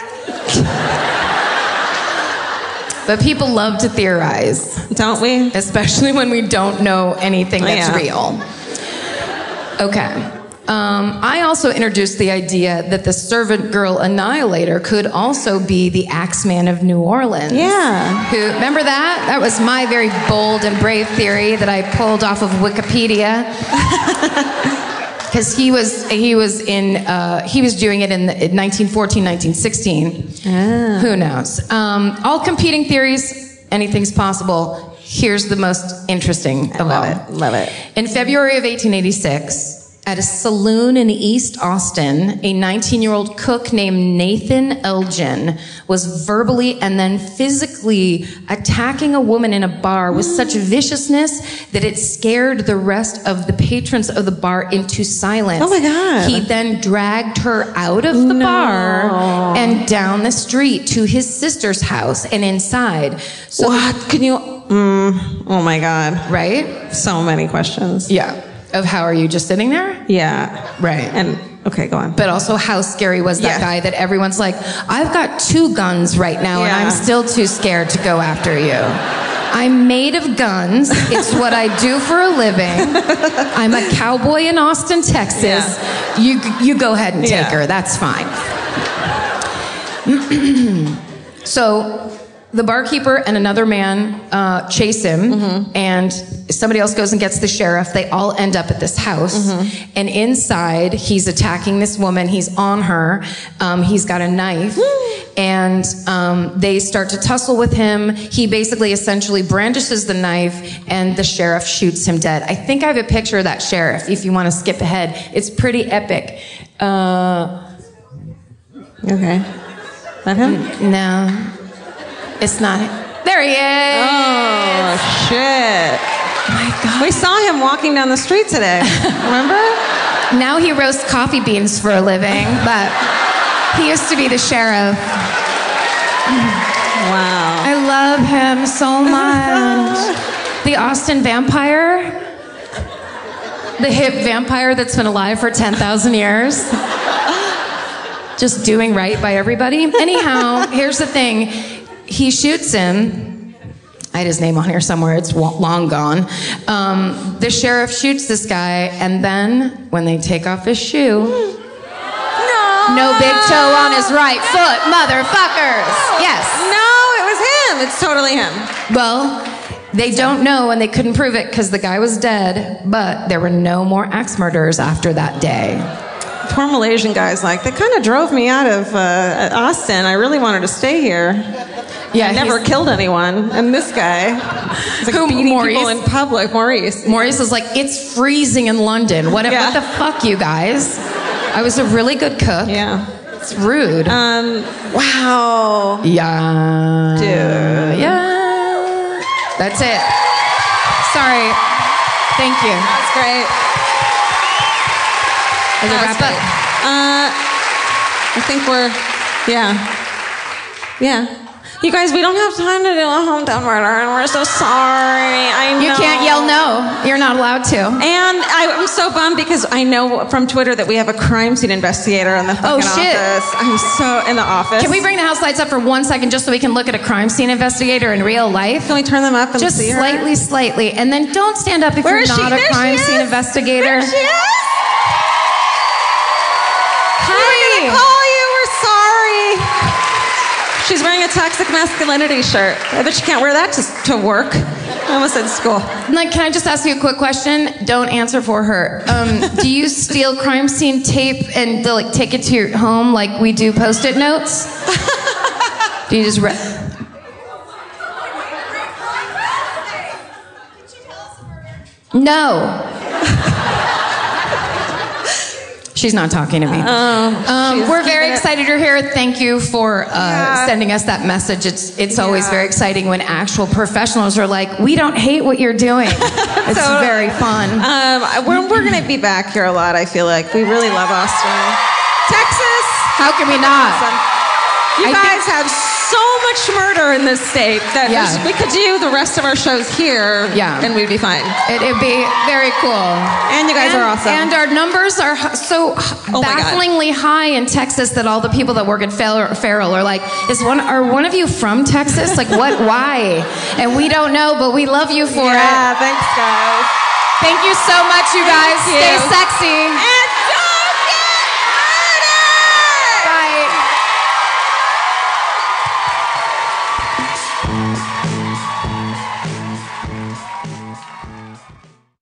But people love to theorize. Don't we? Especially when we don't know anything that's yeah. real. Okay. Um, I also introduced the idea that the servant girl annihilator could also be the Axeman of New Orleans. Yeah. Who, remember that? That was my very bold and brave theory that I pulled off of Wikipedia. Because he was he was in uh, he was doing it in, the, in nineteen fourteen, nineteen sixteen. Oh. Who knows? Um, all competing theories. Anything's possible. Here's the most interesting I of love all. it. Love it. In February of eighteen eighty-six, at a saloon in East Austin, a nineteen-year-old cook named Nathan Elgin was verbally and then physically attacking a woman in a bar with such viciousness that it scared the rest of the patrons of the bar into silence. Oh my God. He then dragged her out of the no. bar and down the street to his sister's house and inside. So what? Can you... Mm, oh my God. Right? So many questions. Yeah. Of how are you just sitting there? Yeah. Right. And, okay, go on. But also how scary was that yeah. guy that everyone's like, I've got two guns right now yeah. and I'm still too scared to go after you. I'm made of guns. It's what I do for a living. I'm a cowboy in Austin, Texas. Yeah. You, you go ahead and take yeah. her. That's fine. So the barkeeper and another man uh, chase him, mm-hmm. and somebody else goes and gets the sheriff. They all end up at this house, mm-hmm. and inside he's attacking this woman. He's on her. Um, he's got a knife, and um, they start to tussle with him. He basically essentially brandishes the knife, and the sheriff shoots him dead. I think I have a picture of that sheriff. If you want to skip ahead, it's pretty epic. Uh, okay, that him? No. It's not him. There he is. Oh, shit. Oh, my God. We saw him walking down the street today. Remember? Now he roasts coffee beans for a living, but he used to be the sheriff. Wow. I love him so much. The Austin vampire. The hip vampire that's been alive for ten thousand years. Just doing right by everybody. Anyhow, here's the thing. He shoots him. I had his name on here somewhere. It's long gone. Um, the sheriff shoots this guy, and then when they take off his shoe, no, no big toe on his right foot, motherfuckers. Yes. No, it was him. It's totally him. Well, they don't know, and they couldn't prove it because the guy was dead. But there were no more axe murders after that day. Poor Malaysian guys, like, they kind of drove me out of uh, Austin. I really wanted to stay here. Yeah, I never killed anyone. And this guy, he's like Who, beating Maurice? people in public. Maurice. Maurice is like, it's freezing in London. What, Yeah. what the fuck, you guys? I was a really good cook. Yeah. It's rude. Um. Wow. Yeah. Dude. Yeah. That's it. Sorry. Thank you. That's great. As a That wrap was up. Uh, I think we're, yeah. Yeah. You guys, we don't have time to do a hometown murder, and we're so sorry. I know. You can't yell no. You're not allowed to. And I, I'm so bummed because I know from Twitter that we have a crime scene investigator in the fucking Oh, shit. office. I'm so in the office. Can we bring the house lights up for one second just so we can look at a crime scene investigator in real life? Can we turn them up and Just see her? slightly, slightly. And then don't stand up if Where you're is she? not a There she crime is. scene investigator. There she is. Hi. We're gonna call you. We're sorry. She's wearing a toxic masculinity shirt. I bet you can't wear that to, to work. I almost said school. Like, can I just ask you a quick question? Don't answer for her. Um, do you steal crime scene tape and like take it to your home like we do Post-it notes? Do you just re- No. She's not talking to me. Um, um, we're very excited you're here. Thank you for uh, yeah. sending us that message. It's it's yeah. always very exciting when actual professionals are like, we don't hate what you're doing. It's so, very fun. Um, we're we're going to be back here a lot, I feel like. We really love Austin. Texas! How can we not? You I guys think... have so much murder in this state that yeah. we could do the rest of our shows here yeah. and we'd be fine. It, it'd be very cool. And you guys and, are awesome. And our numbers are so oh bafflingly high in Texas that all the people that work at Feral are like, is one are one of you from Texas? Like, what? Why? And we don't know, but we love you for yeah, it. Yeah, thanks, guys. Thank you so much, you guys. Thank Stay you. sexy.